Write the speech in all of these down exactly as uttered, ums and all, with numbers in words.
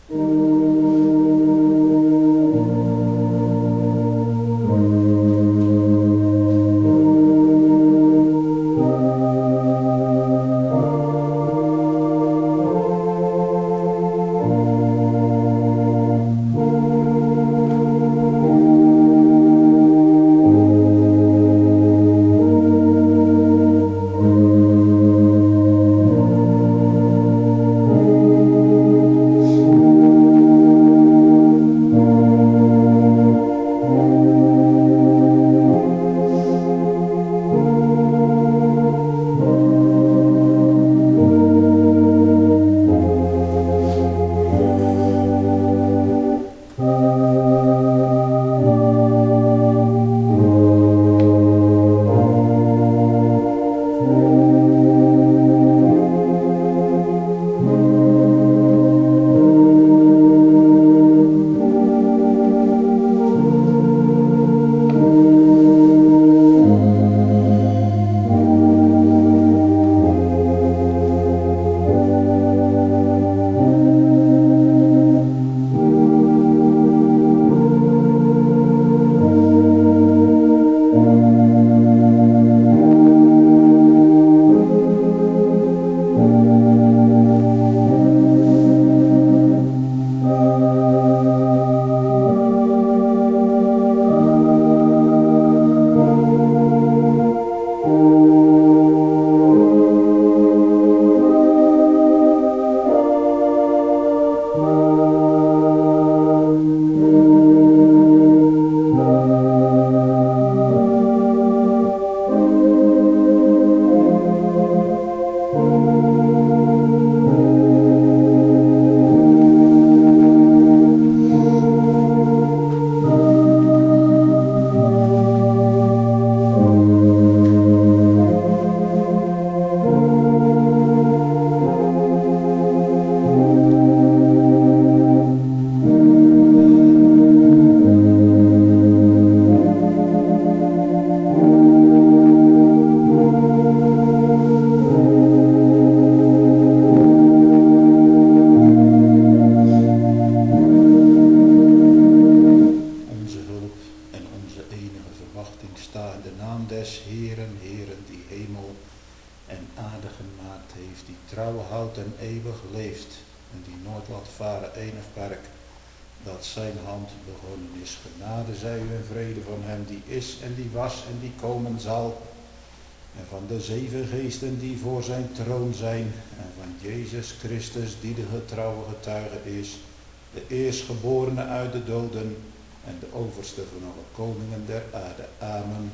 De zeven geesten die voor zijn troon zijn en van Jezus Christus die de getrouwe getuige is, de eerstgeborene uit de doden en de overste van alle koningen der aarde. Amen.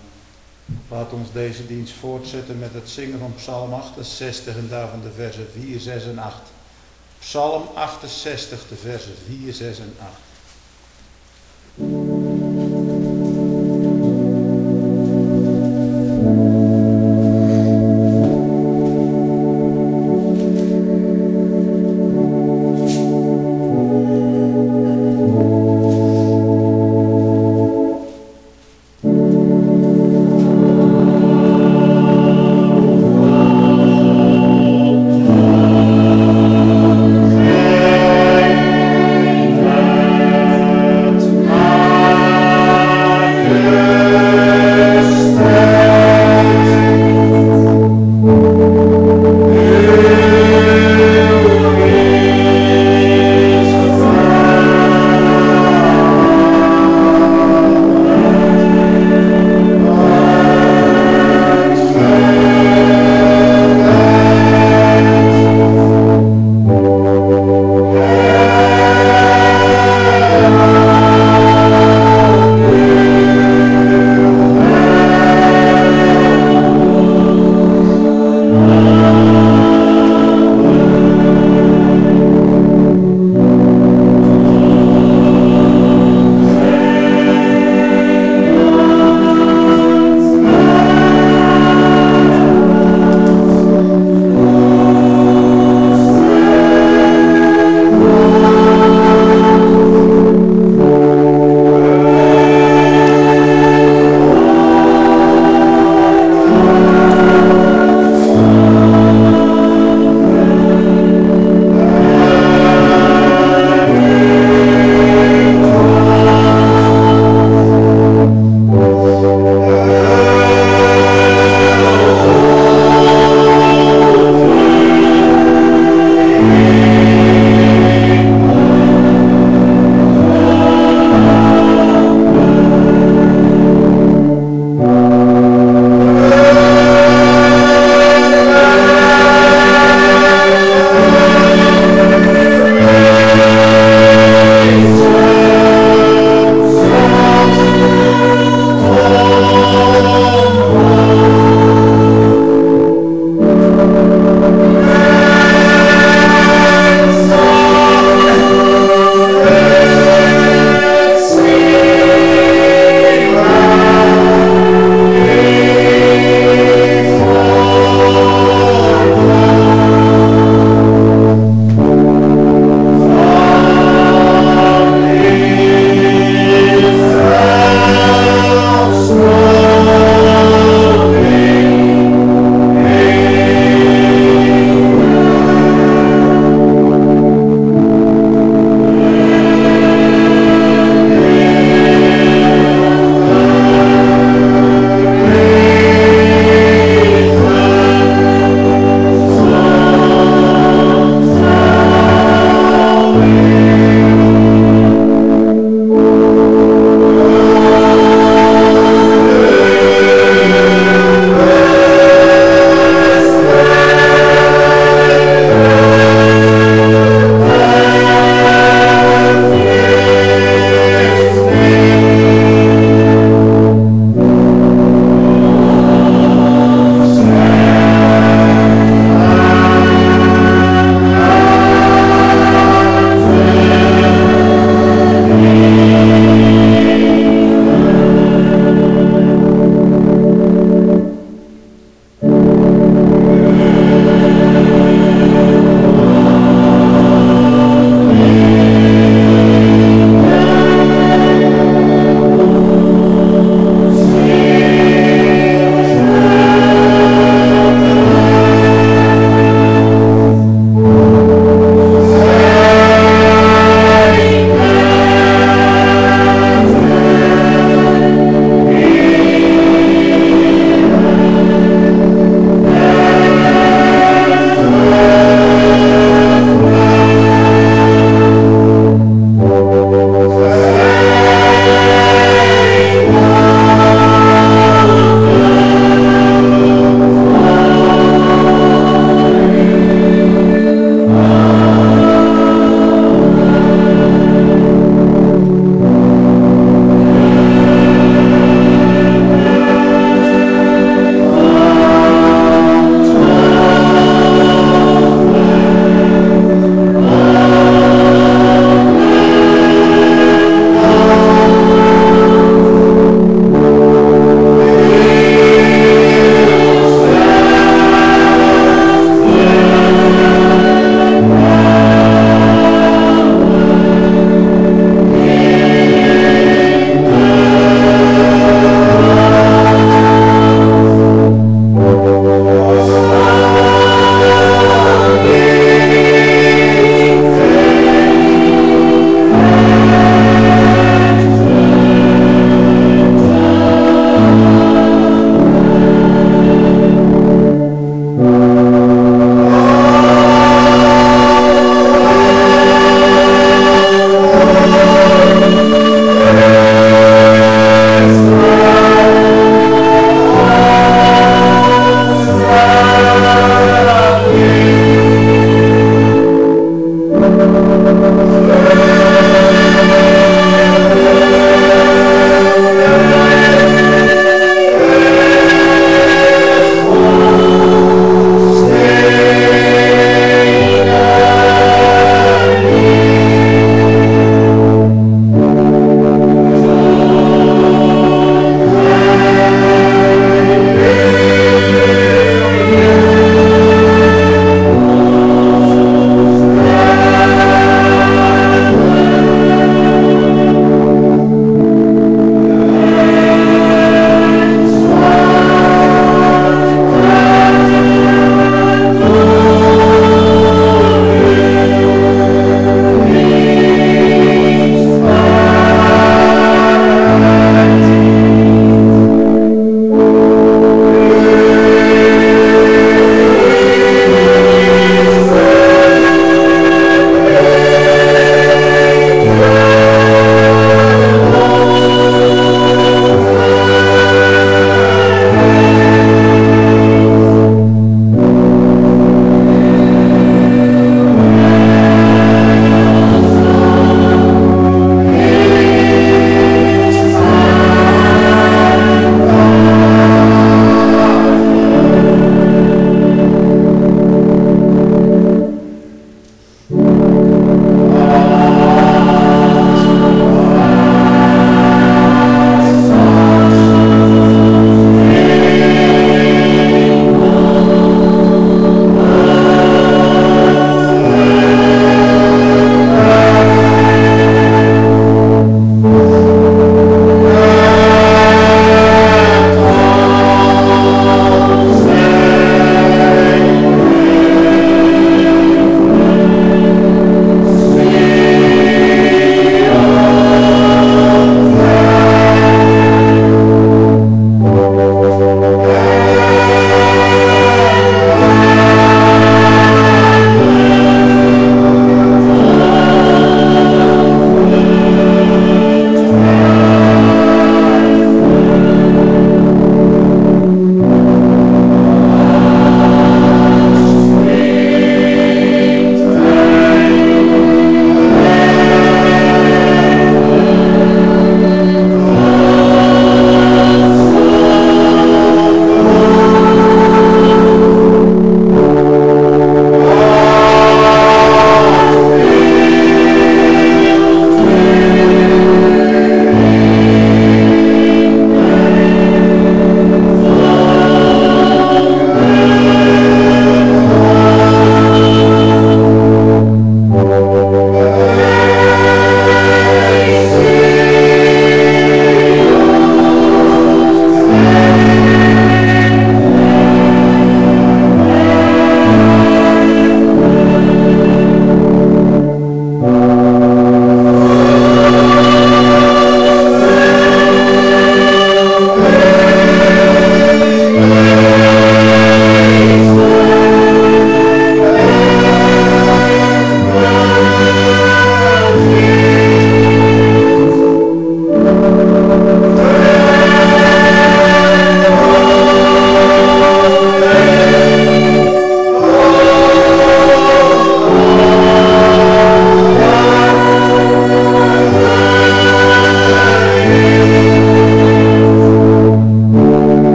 Laat ons deze dienst voortzetten met het zingen van Psalm achtenzestig en daarvan de versen vier, zes en acht. Psalm achtenzestig, de versen vier, zes en acht. Amen. Amen.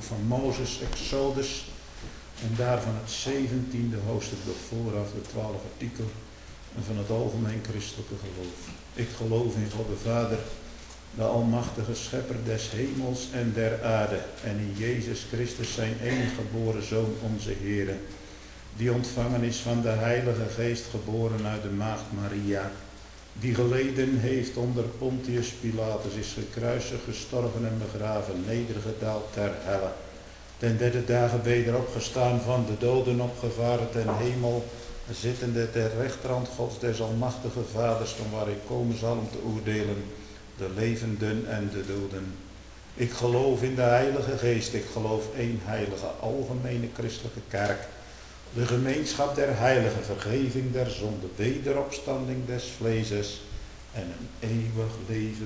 boek van Mozes, Exodus. En daarvan het zeventiende hoofdstuk nog vooraf, de twaalf artikel. En van het algemeen christelijke geloof. Ik geloof in God de Vader, de almachtige schepper des hemels en der aarde. En in Jezus Christus zijn enige geboren Zoon, onze Heere. Die ontvangen is van de Heilige Geest, geboren uit de maagd Maria. Die geleden heeft onder Pontius Pilatus, is gekruisigd, gestorven en begraven, nedergedaald ter helle. Ten derde dagen weder opgestaan van de doden, opgevaren ten hemel, zittende ter rechterhand Gods des almachtige Vaders, van waar ik komen zal om te oordelen de levenden en de doden. Ik geloof in de Heilige Geest, ik geloof één heilige, algemene christelijke kerk, de gemeenschap der heiligen, vergeving der zonde, wederopstanding des vleeses en een eeuwig leven.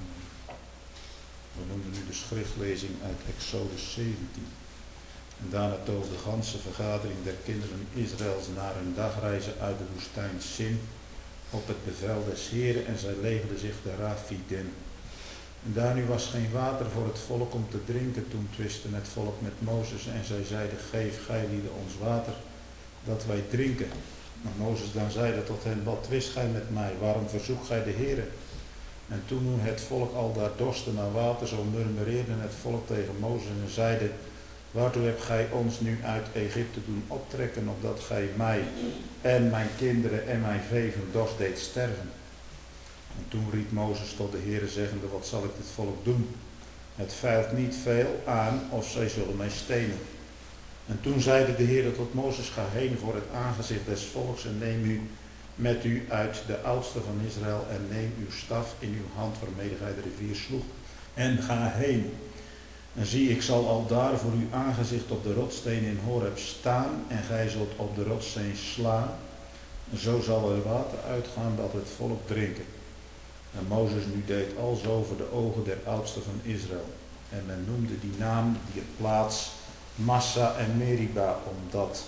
We noemen nu de schriftlezing uit Exodus zeventien. En daarna toog de ganse vergadering der kinderen Israëls naar hun dagreizen uit de woestijn Sin op het bevel des Heren, en zij legerden zich de Rafidim. En daar nu was geen water voor het volk om te drinken, toen twistte het volk met Mozes en zij zeiden: geef gij lieden ons water, dat wij drinken. Maar Mozes dan zeide tot hen: wat twist gij met mij, waarom verzoekt gij de Heren? En toen het volk al daar dorste naar water, zo murmureerde het volk tegen Mozes en zeide: waartoe hebt gij ons nu uit Egypte doen optrekken, opdat gij mij en mijn kinderen en mijn vee van dorst deed sterven? En toen riep Mozes tot de Heere, zeggende: wat zal ik dit volk doen? Het veilt niet veel aan, of zij zullen mij stenen. En toen zeide de Heere tot Mozes: ga heen voor het aangezicht des volks en neem u met u uit de oudste van Israël en neem uw staf in uw hand waarmede gij de rivier sloeg en ga heen. En zie, ik zal al daar voor uw aangezicht op de rotssteen in Horeb staan en gij zult op de rotssteen slaan. En zo zal er water uitgaan dat het volk drinken. En Mozes nu deed alzo voor de ogen der oudsten van Israël. En men noemde die naam, die plaats, Massa en Meriba, omdat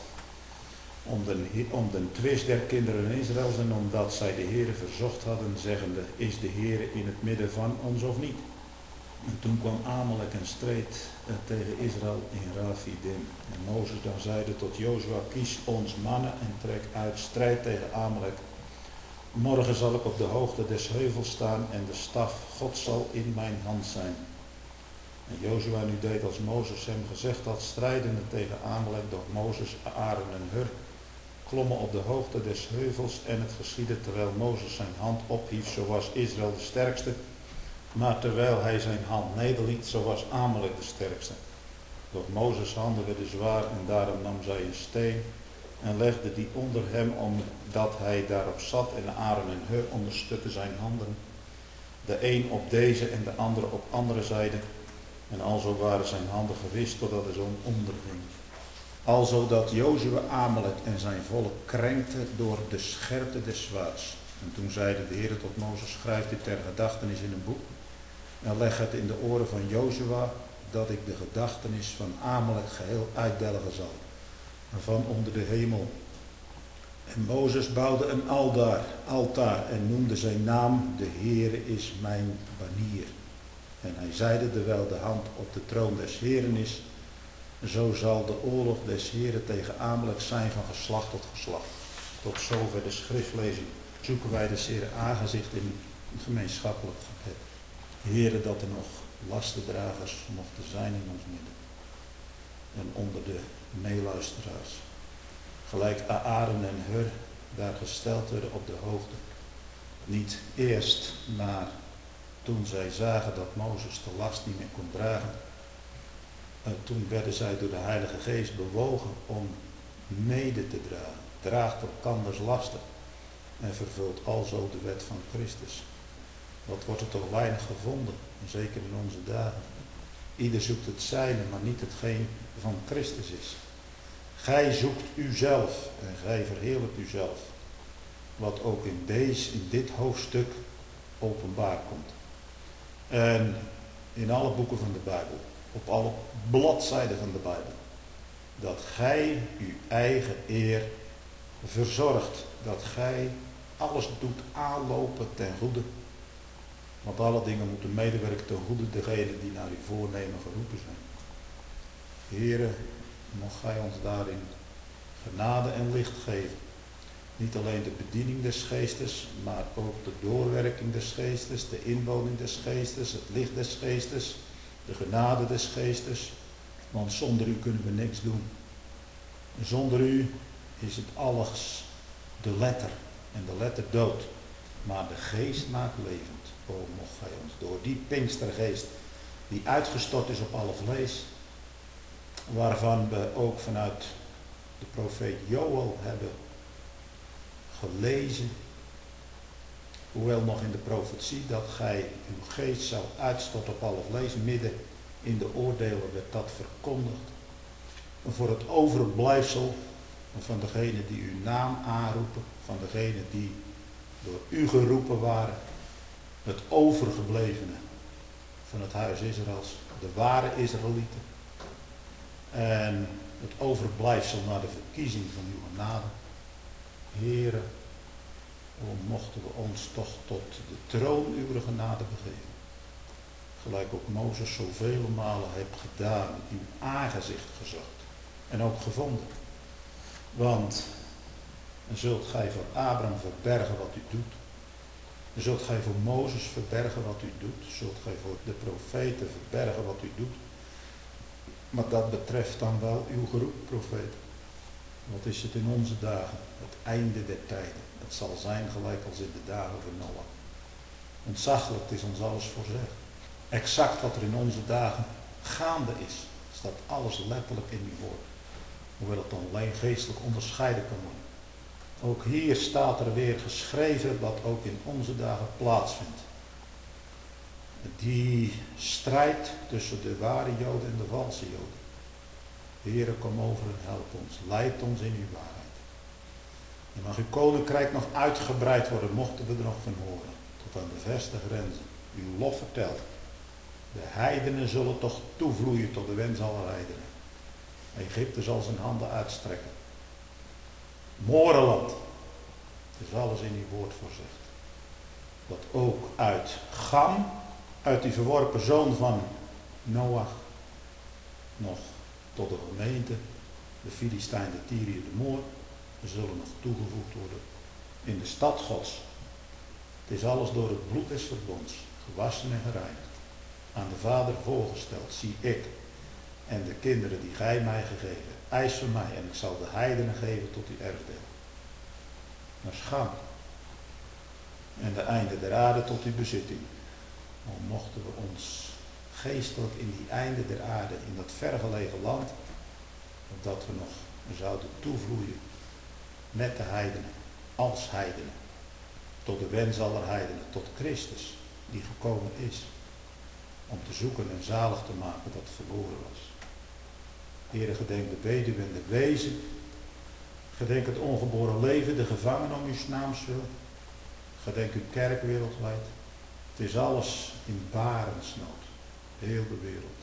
om den, om den twist der kinderen Israëls en omdat zij de Heere verzocht hadden, zeggende: is de Heere in het midden van ons of niet? En toen kwam Amalek en streed eh, tegen Israël in Rafidim. En Mozes dan zeide tot Jozua: kies ons mannen en trek uit strijd tegen Amalek. Morgen zal ik op de hoogte des heuvels staan en de staf God zal in mijn hand zijn. En Jozua nu deed als Mozes hem gezegd had, strijdende tegen Amalek, doch Mozes, Aaron en Hur klommen op de hoogte des heuvels en het geschiedde terwijl Mozes zijn hand ophief, zo was Israël de sterkste, maar terwijl hij zijn hand nederliet, zo was Amalek de sterkste. Doch Mozes' handen werden zwaar en daarom nam zij een steen en legde die onder hem, omdat hij daarop zat, en Aaron en Hur onderstukken zijn handen, de een op deze en de andere op andere zijde. En alzo waren zijn handen gewist totdat de zon onderging. Alzo dat Jozua Amalek en zijn volk krenkte door de scherpte des zwaards. En toen zeide de Heer tot Mozes: schrijf dit ter gedachtenis in een boek en leg het in de oren van Jozua, dat ik de gedachtenis van Amalek geheel uitdelgen zal, van onder de hemel. En Mozes bouwde een altaar, altaar en noemde zijn naam: de Heere is mijn banier. En hij zeide, terwijl de hand op de troon des Heeren is, zo zal de oorlog des Heeren tegen Amalek zijn van geslacht tot geslacht. Tot zover de schriftlezing. Zoeken wij des Heeren aangezicht in het gemeenschappelijk gebed. Heere, dat er nog lastendragers mochten zijn in ons midden. En onder de meeluisteraars. Gelijk Aaron en Hur daar gesteld werden op de hoogte. Niet eerst, maar toen zij zagen dat Mozes de last niet meer kon dragen. En toen werden zij door de Heilige Geest bewogen om mede te dragen. Draagt elkanders lasten en vervult alzo de wet van Christus. Wat wordt er toch weinig gevonden, zeker in onze dagen. Ieder zoekt het zijne, maar niet hetgeen van Christus is. Gij zoekt uzelf en gij verheerlijkt uzelf. Wat ook in, deze, in dit hoofdstuk openbaar komt. En in alle boeken van de Bijbel, op alle bladzijden van de Bijbel, dat gij uw eigen eer verzorgt, dat gij alles doet aanlopen ten goede, want alle dingen moeten medewerken ten goede degenen die naar uw voornemen geroepen zijn. Heere, mocht gij ons daarin genade en licht geven. Niet alleen de bediening des geestes, maar ook de doorwerking des geestes, de inwoning des geestes, het licht des geestes, de genade des geestes. Want zonder u kunnen we niks doen. Zonder u is het alles de letter en de letter dood. Maar de geest maakt levend. O, mocht gij ons door die Pinkstergeest die uitgestort is op alle vlees, waarvan we ook vanuit de profeet Joël hebben gelezen, hoewel nog in de profetie dat gij uw geest zou uitstorten op alle vlees, midden in de oordelen werd dat verkondigd. En voor het overblijfsel van degenen die uw naam aanroepen, van degenen die door u geroepen waren, het overgeblevene van het huis Israëls, de ware Israëlieten. En het overblijfsel naar de verkiezing van uw genade. Heere, o mochten we ons toch tot de troon uw genade begeven. Gelijk ook Mozes zoveel malen heeft gedaan, uw aangezicht gezocht. En ook gevonden. Want dan zult gij voor Abraham verbergen wat u doet. Dan zult gij voor Mozes verbergen wat u doet. Zult gij voor de profeten verbergen wat u doet. Maar dat betreft dan wel uw geroep, profeet. Wat is het in onze dagen? Het einde der tijden. Het zal zijn gelijk als in de dagen van Noach. Ontzaglijk is ons alles voorzegd. Exact wat er in onze dagen gaande is, staat alles letterlijk in uw woord. Hoewel het dan alleen geestelijk onderscheiden kan worden. Ook hier staat er weer geschreven wat ook in onze dagen plaatsvindt. Die strijd tussen de ware Joden en de valse Joden. Heere, kom over en help ons. Leid ons in uw waarheid. En mag uw koninkrijk nog uitgebreid worden, mochten we er nog van horen. Tot aan de verste grenzen. Uw lof vertelt. De heidenen zullen toch toevloeien tot de wens aller heidenen. Egypte zal zijn handen uitstrekken. Morenland. Het is alles in uw woord voorzegd. Dat ook uit Gam, uit die verworpen zoon van Noach, nog tot de gemeente, de Filistijn, de Tyriër, de Moor, zullen nog toegevoegd worden in de stad Gods. Het is alles door het bloed des verbonds, gewassen en gereinigd, aan de Vader voorgesteld, zie ik en de kinderen die gij mij gegeven, eis van mij en ik zal de heidenen geven tot uw erfdeel. Naar Scham en de einde der aarde tot uw bezitting. Dan mochten we ons geestelijk in die einde der aarde, in dat vergelegen land, dat we nog zouden toevloeien met de heidenen, als heidenen, tot de wens aller heidenen, tot Christus, die gekomen is, om te zoeken en zalig te maken dat verloren was. Heere, gedenk de weduwe en de wezen, gedenk het ongeboren leven, de gevangenen om uw naams wil, gedenk uw kerk wereldwijd. Het is alles in barensnood, heel de wereld.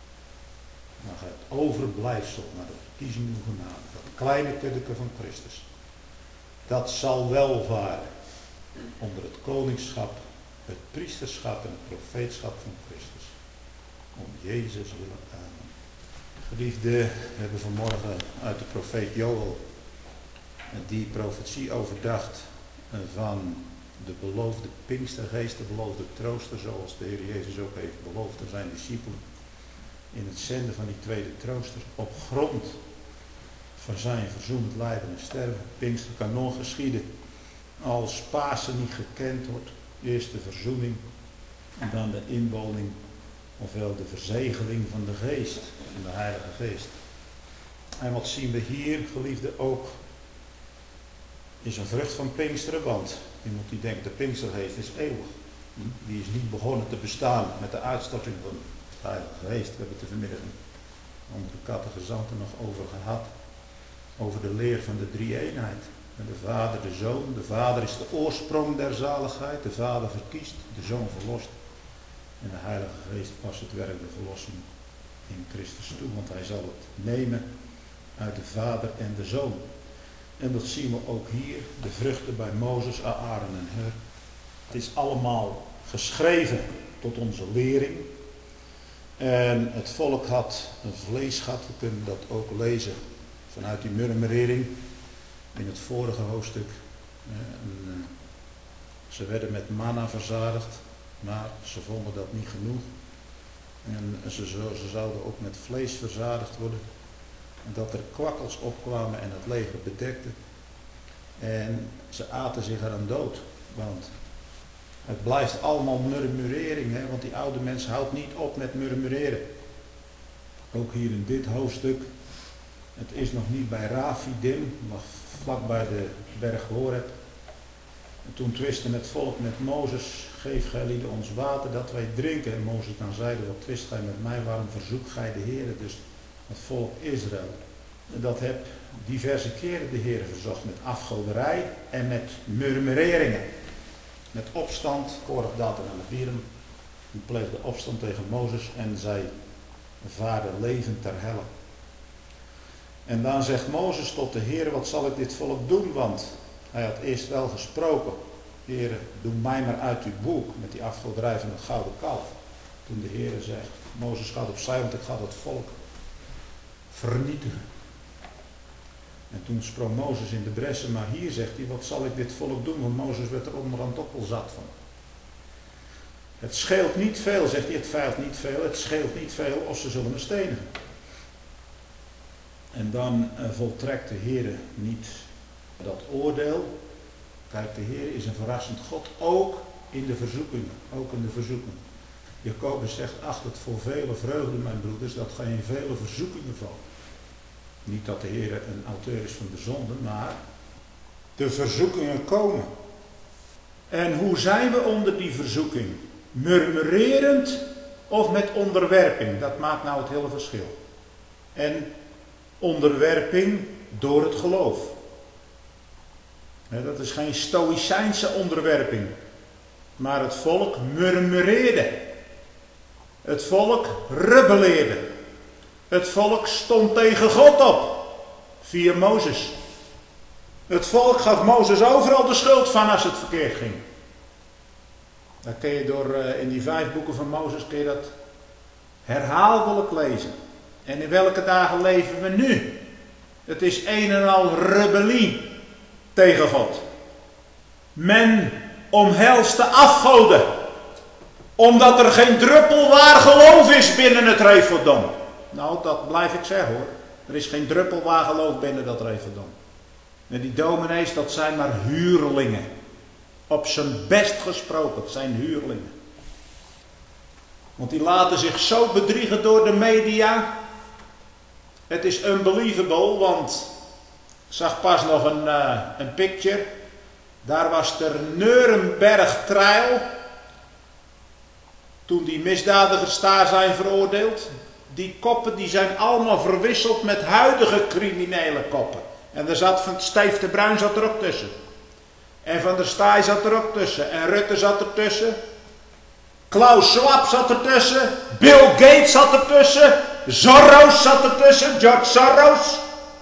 Dan gaat het overblijfsel naar de verkiezing uw genade, dat kleine kuddeke van Christus. Dat zal welvaren onder het koningschap, het priesterschap en het profeetschap van Christus. Om Jezus willen amen. Geliefde, we hebben vanmorgen uit de profeet Joël die profetie overdacht van de beloofde Pinkstergeest, de beloofde trooster, zoals de Heer Jezus ook heeft beloofd aan zijn discipelen. In het zenden van die tweede trooster, op grond van zijn verzoenend lijden en sterven. Pinkster kan nog geschieden als Pasen niet gekend wordt. Eerst de verzoening en dan de inwoning, ofwel de verzegeling van de geest, van de Heilige Geest. En wat zien we hier, geliefde, ook is een vrucht van Pinksteren, want iemand die denkt de Pinkstergeest is eeuwig. Die is niet begonnen te bestaan met de uitstorting van de Heilige Geest. We hebben het er vanmiddag onder de catechizanten nog over gehad. Over de leer van de drie-eenheid. En de Vader, de Zoon. De Vader is de oorsprong der zaligheid. De Vader verkiest, de Zoon verlost. En de Heilige Geest past het werk der verlossing in Christus toe. Want hij zal het nemen uit de Vader en de Zoon. En dat zien we ook hier. De vruchten bij Mozes, Aaron en Hur. Het is allemaal geschreven tot onze lering. En het volk had een vleesgat, we kunnen dat ook lezen vanuit die murmurering in het vorige hoofdstuk. En ze werden met manna verzadigd, maar ze vonden dat niet genoeg. En ze, ze zouden ook met vlees verzadigd worden. En dat er kwakkels opkwamen en het leger bedekten. En ze aten zich eraan dood. Want het blijft allemaal murmurering. Hè? Want die oude mens houdt niet op met murmureren. Ook hier in dit hoofdstuk. Het is nog niet bij Rafidim, maar vlak bij de berg Horeb. En toen twistte het volk met Mozes, geef gij lieden ons water dat wij drinken. En Mozes dan zeide, wat twist gij met mij, waarom verzoekt gij de Heere? Dus het volk Israël. Dat heb diverse keren de Heere verzocht met afgoderij en met murmureringen. Met opstand, Korach, Datan en Abiram, die pleegde opstand tegen Mozes en zij vaarden levend ter helle. En dan zegt Mozes tot de Heere, wat zal ik dit volk doen? Want hij had eerst wel gesproken, Heere, doe mij maar uit uw boek met die afgoderij van het gouden kalf. Toen de Heere zegt, Mozes gaat opzij, want ik ga dat volk vernietigen. En toen sprong Mozes in de bressen, maar hier zegt hij, wat zal ik dit volk doen? Want Mozes werd er onderhand ook wel zat van. Het scheelt niet veel, zegt hij, het feilt niet veel, het scheelt niet veel of ze zullen me stenigen. En dan uh, voltrekt de Heere niet dat oordeel. Kijk, de Heer is een verrassend God, ook in de verzoekingen, ook in de verzoekingen. Jacobus zegt, acht het voor vele vreugde, mijn broeders, dat gij in vele verzoekingen valt. Niet dat de Heer een auteur is van de zonde, maar de verzoekingen komen. En hoe zijn we onder die verzoeking? Murmurerend of met onderwerping? Dat maakt nou het hele verschil. En onderwerping door het geloof. Dat is geen stoïcijnse onderwerping. Maar het volk murmureerde. Het volk rebelleerde. Het volk stond tegen God op. Via Mozes. Het volk gaf Mozes overal de schuld van als het verkeerd ging. Dat kun je door in die vijf boeken van Mozes kun je dat herhaaldelijk lezen. En in welke dagen leven we nu? Het is een en al rebellie tegen God. Men omhelst de afgoden. Omdat er geen druppel waar geloof is binnen het Refodom. Nou, dat blijf ik zeggen hoor. Er is geen druppel waar geloof binnen dat Refodom. En die dominees, dat zijn maar huurlingen. Op zijn best gesproken, het zijn huurlingen. Want die laten zich zo bedriegen door de media. Het is unbelievable, want ik zag pas nog een, uh, een picture. Daar was de Nuremberg trial. Toen die misdadigers daar zijn veroordeeld. Die koppen die zijn allemaal verwisseld met huidige criminele koppen. En er zat van Steve de Bruin zat er ook tussen. En Van der Staaij zat er ook tussen. En Rutte zat er tussen. Klaus Schwab zat er tussen. Bill Gates zat er tussen. Soros zat er tussen. George Soros.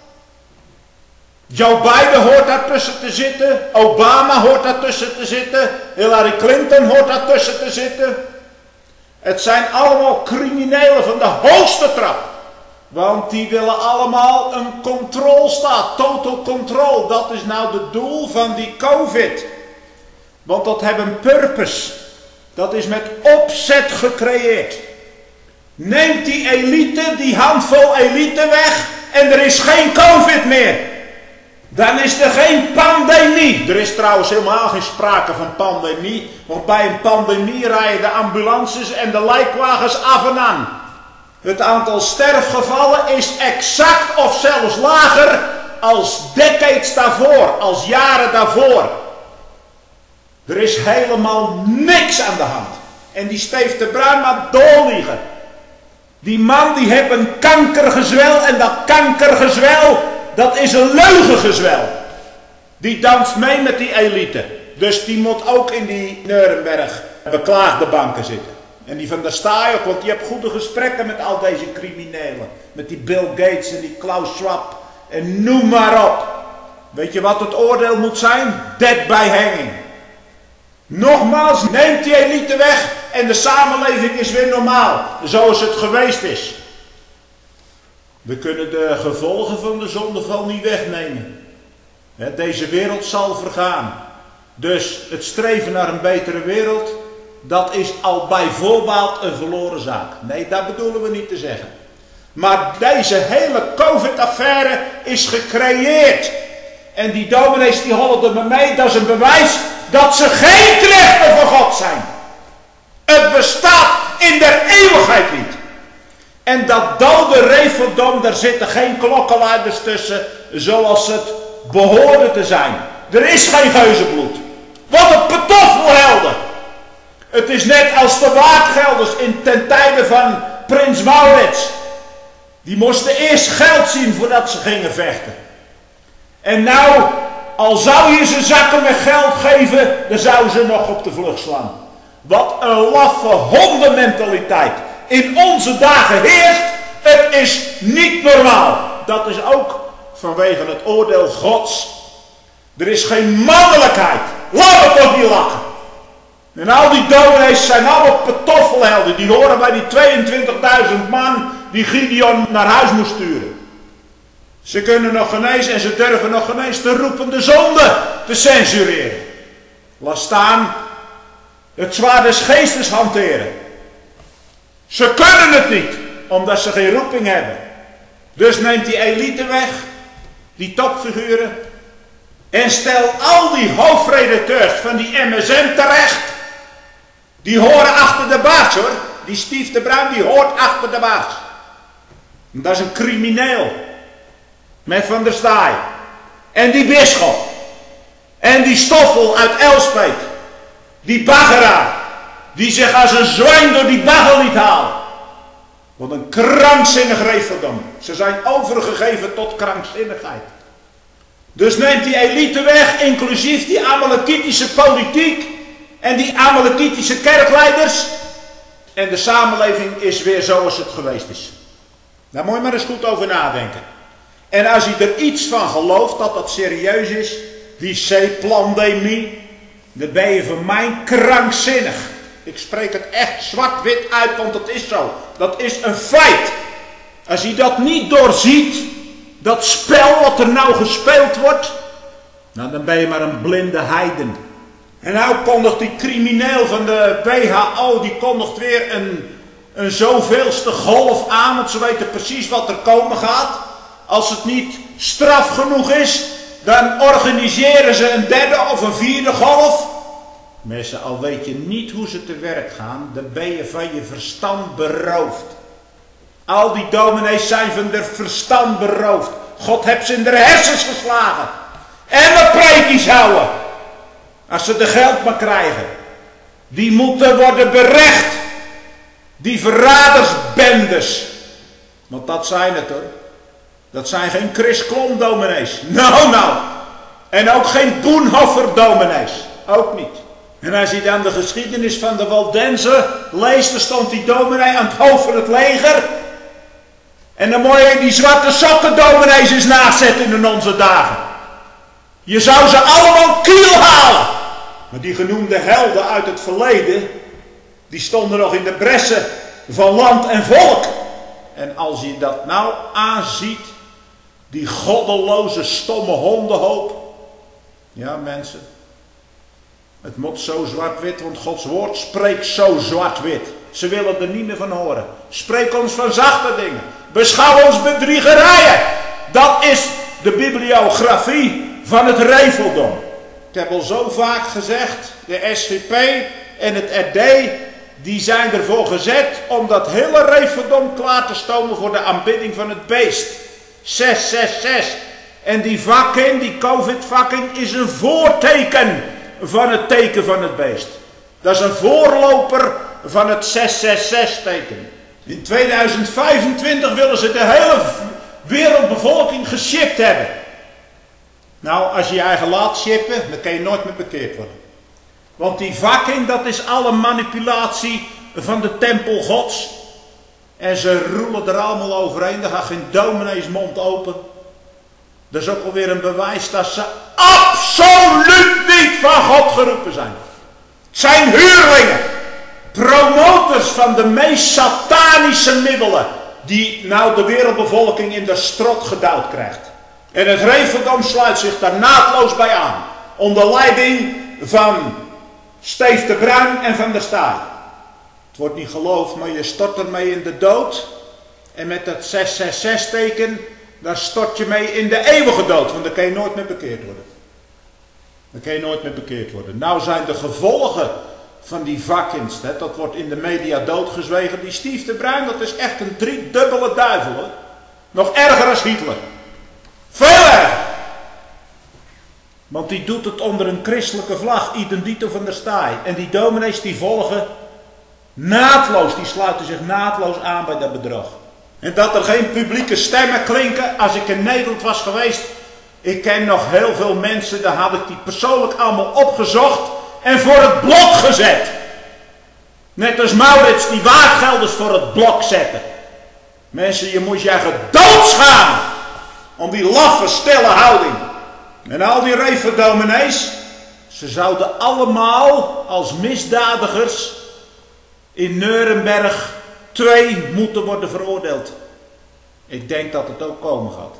Joe Biden hoort daartussen te zitten. Obama hoort daartussen te zitten. Hillary Clinton hoort daartussen te zitten. Het zijn allemaal criminelen van de hoogste trap. Want die willen allemaal een controlstaat. Total control. Dat is nou het doel van die COVID. Want dat heeft een purpose. Dat is met opzet gecreëerd. Neemt die elite, die handvol elite weg. En er is geen COVID meer. Dan is er geen pandemie. Er is trouwens helemaal geen sprake van pandemie. Want bij een pandemie rijden de ambulances en de lijkwagens af en aan. Het aantal sterfgevallen is exact of zelfs lager als decades daarvoor, als jaren daarvoor. Er is helemaal niks aan de hand. En die Steve de Bruin maar doorliegen. Die man die heeft een kankergezwel en dat kankergezwel, dat is een leugengezwel. Die danst mee met die elite. Dus die moet ook in die Nuremberg beklaagde banken zitten. En die Van der Staaij ook, want die heeft goede gesprekken met al deze criminelen. Met die Bill Gates en die Klaus Schwab. En noem maar op. Weet je wat het oordeel moet zijn? Dead by hanging. Nogmaals, neemt die elite weg. en de samenleving is weer normaal, zoals het geweest is. We kunnen de gevolgen van de zondeval niet wegnemen. Deze wereld zal vergaan. Dus het streven naar een betere wereld, dat is al bij voorbaat een verloren zaak. Nee, dat bedoelen we niet te zeggen. Maar deze hele COVID-affaire is gecreëerd. En die dominees die hollen me mee, dat is een bewijs dat ze geen knechten van God zijn. Het bestaat in der eeuwigheid niet. En dat dode reveldom, daar zitten geen klokkenluiders tussen, zoals het behoorde te zijn. Er is geen geuzenbloed. Wat een pantoffelhelden. Het is net als de waardgelders in ten tijde van prins Maurits. Die moesten eerst geld zien voordat ze gingen vechten. En nou, al zou je ze zakken met geld geven, dan zouden ze nog op de vlucht slaan. Wat een laffe hondenmentaliteit in onze dagen heerst. Het is niet normaal. Dat is ook vanwege het oordeel Gods. Er is geen mannelijkheid. Laat het toch niet lachen. En al die dominees zijn allemaal pantoffelhelden. Die horen bij die tweeëntwintigduizend man die Gideon naar huis moest sturen. Ze kunnen nog genezen en ze durven nog genezen de roepende zonde te censureren. Laat staan het zwaard des geestes hanteren. Ze kunnen het niet, omdat ze geen roeping hebben. Dus neemt die elite weg, die topfiguren, en stel al die hoofdredacteurs van die M S M terecht. Die horen achter de baas hoor. Die Stief de Bruin die hoort achter de baas. Dat is een crimineel. Met Van der Staaij. En die bisschop. En die Stoffel uit Elspet. Die baggeraar. Die zich als een zwijn door die bagger liet halen. Wat een krankzinnig referendum. Ze zijn overgegeven tot krankzinnigheid. Dus neemt die elite weg, inclusief die Amalekitische politiek. En die Amalekitische kerkleiders. En de samenleving is weer zoals het geweest is. Daar moet je maar eens goed over nadenken. En als je er iets van gelooft dat dat serieus is, die C-plandemie, dan ben je voor mij krankzinnig. Ik spreek het echt zwart-wit uit, want het is zo. Dat is een feit. Als je dat niet doorziet, dat spel wat er nou gespeeld wordt, nou dan ben je maar een blinde heiden. En nou kondigt die crimineel van de W H O, die kondigt weer een, een zoveelste golf aan, want ze weten precies wat er komen gaat. Als het niet straf genoeg is, dan organiseren ze een derde of een vierde golf. Mensen, al weet je niet hoe ze te werk gaan, dan ben je van je verstand beroofd. Al die dominees zijn van hun verstand beroofd. God heeft ze in de hersens geslagen. En wat preekjes houden. Als ze de geld maar krijgen. Die moeten worden berecht. Die verradersbendes. Want dat zijn het hoor. Dat zijn geen Chris Klom dominees. Nou nou. En ook geen Boenhoffer dominees. Ook niet. En als je dan de geschiedenis van de Waldenzen leest, dan stond die dominee aan het hoofd van het leger. En dan moet je die zwarte sokken dominees eens nazetten in onze dagen. Je zou ze allemaal kiel halen. Maar die genoemde helden uit het verleden, die stonden nog in de bressen van land en volk. En als je dat nou aanziet, die goddeloze stomme hondenhoop. Ja mensen, het moet zo zwart-wit, want Gods woord spreekt zo zwart-wit. Ze willen er niet meer van horen. Spreek ons van zachte dingen. Beschouw ons bedriegerijen. Dat is de bibliografie van het reveldom. Ik heb al zo vaak gezegd, de S G P en het R D, die zijn ervoor gezet om dat hele reveldom klaar te stomen voor de aanbidding van het beest. zes zes zes. En die vakking, die COVID-vakking, is een voorteken van het teken van het beest. Dat is een voorloper van het zes zes zes teken. In tweeduizend vijfentwintig willen ze de hele wereldbevolking geshipped hebben. Nou, als je je eigen laat shippen, dan kan je nooit meer bekeerd worden. Want die vakking, dat is alle manipulatie van de tempel gods. En ze roelen er allemaal overheen, er gaat geen dominees mond open. Dat is ook alweer een bewijs dat ze absoluut niet van God geroepen zijn. Het zijn huurlingen. promotors van de meest satanische middelen die nou de wereldbevolking in de strot gedouwd krijgt. En het Referdom sluit zich daar naadloos bij aan. Onder leiding van Steve de Bruin en Van der Staaij. Het wordt niet geloofd, maar je stort ermee in de dood. En met dat zes zes zes teken, daar stort je mee in de eeuwige dood. Want dan kan je nooit meer bekeerd worden. Dan kan je nooit meer bekeerd worden. Nou zijn de gevolgen van die vakkinst, hè, dat wordt in de media doodgezwegen. Die Steve de Bruin, dat is echt een driedubbele duivel. Hè? Nog erger als Hitler. Veel erger. Want die doet het onder een christelijke vlag, idem dito Van der Staaij. En die dominees die volgen naadloos, die sluiten zich naadloos aan bij dat bedrog. En dat er geen publieke stemmen klinken. Als ik in Nederland was geweest, ik ken nog heel veel mensen, daar had ik die persoonlijk allemaal opgezocht en voor het blok gezet. Net als Maurits die waardgelders voor het blok zetten. Mensen, je moet je eigen doodschamen om die laffe, stille houding. En al die reverdominees, ze zouden allemaal als misdadigers in Nuremberg twee moeten worden veroordeeld. Ik denk dat het ook komen gaat.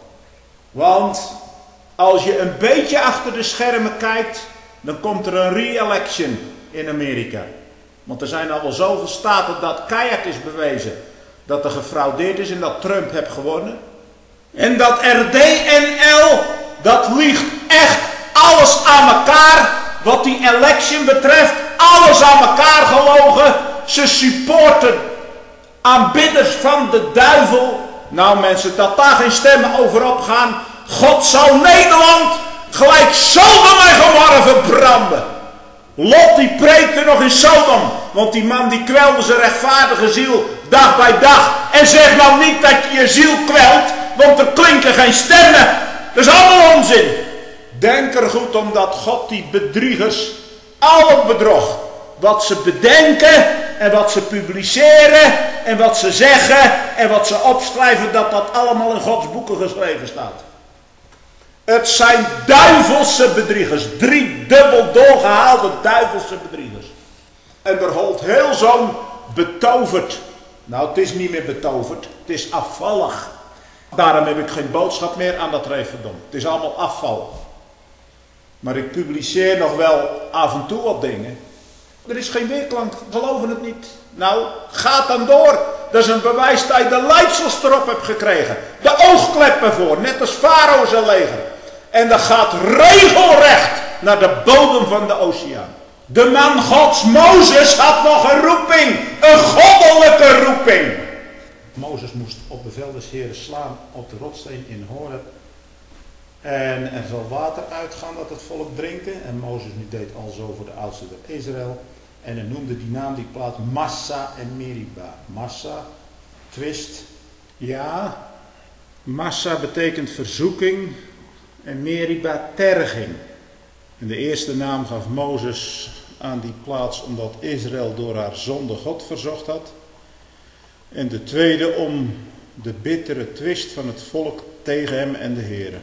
Want als je een beetje achter de schermen kijkt, dan komt er een re-election in Amerika. Want er zijn al wel zoveel staten dat keihard is bewezen dat er gefraudeerd is en dat Trump heeft gewonnen. En dat R D N L, dat liegt echt alles aan elkaar. Wat die election betreft, alles aan elkaar gelogen. Ze supporten aanbidders van de duivel. Nou mensen, dat daar geen stemmen over opgaan. God zal Nederland gelijk Sodom en Gomorra verbranden. Lot die preekte nog in Sodom. Want die man die kwelde zijn rechtvaardige ziel dag bij dag. En zeg nou niet dat je je ziel kwelt. Want er klinken geen stemmen. Dat is allemaal onzin. Denk er goed om dat God die bedriegers, al het bedrog, wat ze bedenken en wat ze publiceren en wat ze zeggen en wat ze opschrijven, dat dat allemaal in Gods boeken geschreven staat. Het zijn duivelse bedriegers, drie dubbel doorgehaalde duivelse bedriegers. En er holt heel zo'n betoverd, nou het is niet meer betoverd, het is afvallig. Daarom heb ik geen boodschap meer aan dat Referdom. Het is allemaal afval. Maar ik publiceer nog wel af en toe wat dingen. Er is geen weerklank, geloven het niet. Nou, gaat dan door. Dat is een bewijs dat je de leidsels erop hebt gekregen. De oogkleppen voor, net als Farao zijn leger. En dat gaat regelrecht naar de bodem van de oceaan. De man Gods, Mozes, had nog een roeping. Een goddelijke roeping. Mozes moest op bevel des Heeren slaan op de rotsteen in Horeb. En er zal water uitgaan dat het volk drinken. En Mozes nu deed al zo voor de oudsten van Israël. En hij noemde die naam, die plaats, Massa en Meriba. Massa, twist. Ja, Massa betekent verzoeking. En Meriba, terging. En de eerste naam gaf Mozes aan die plaats omdat Israël door haar zonde God verzocht had. En de tweede om de bittere twist van het volk tegen hem en de Heere.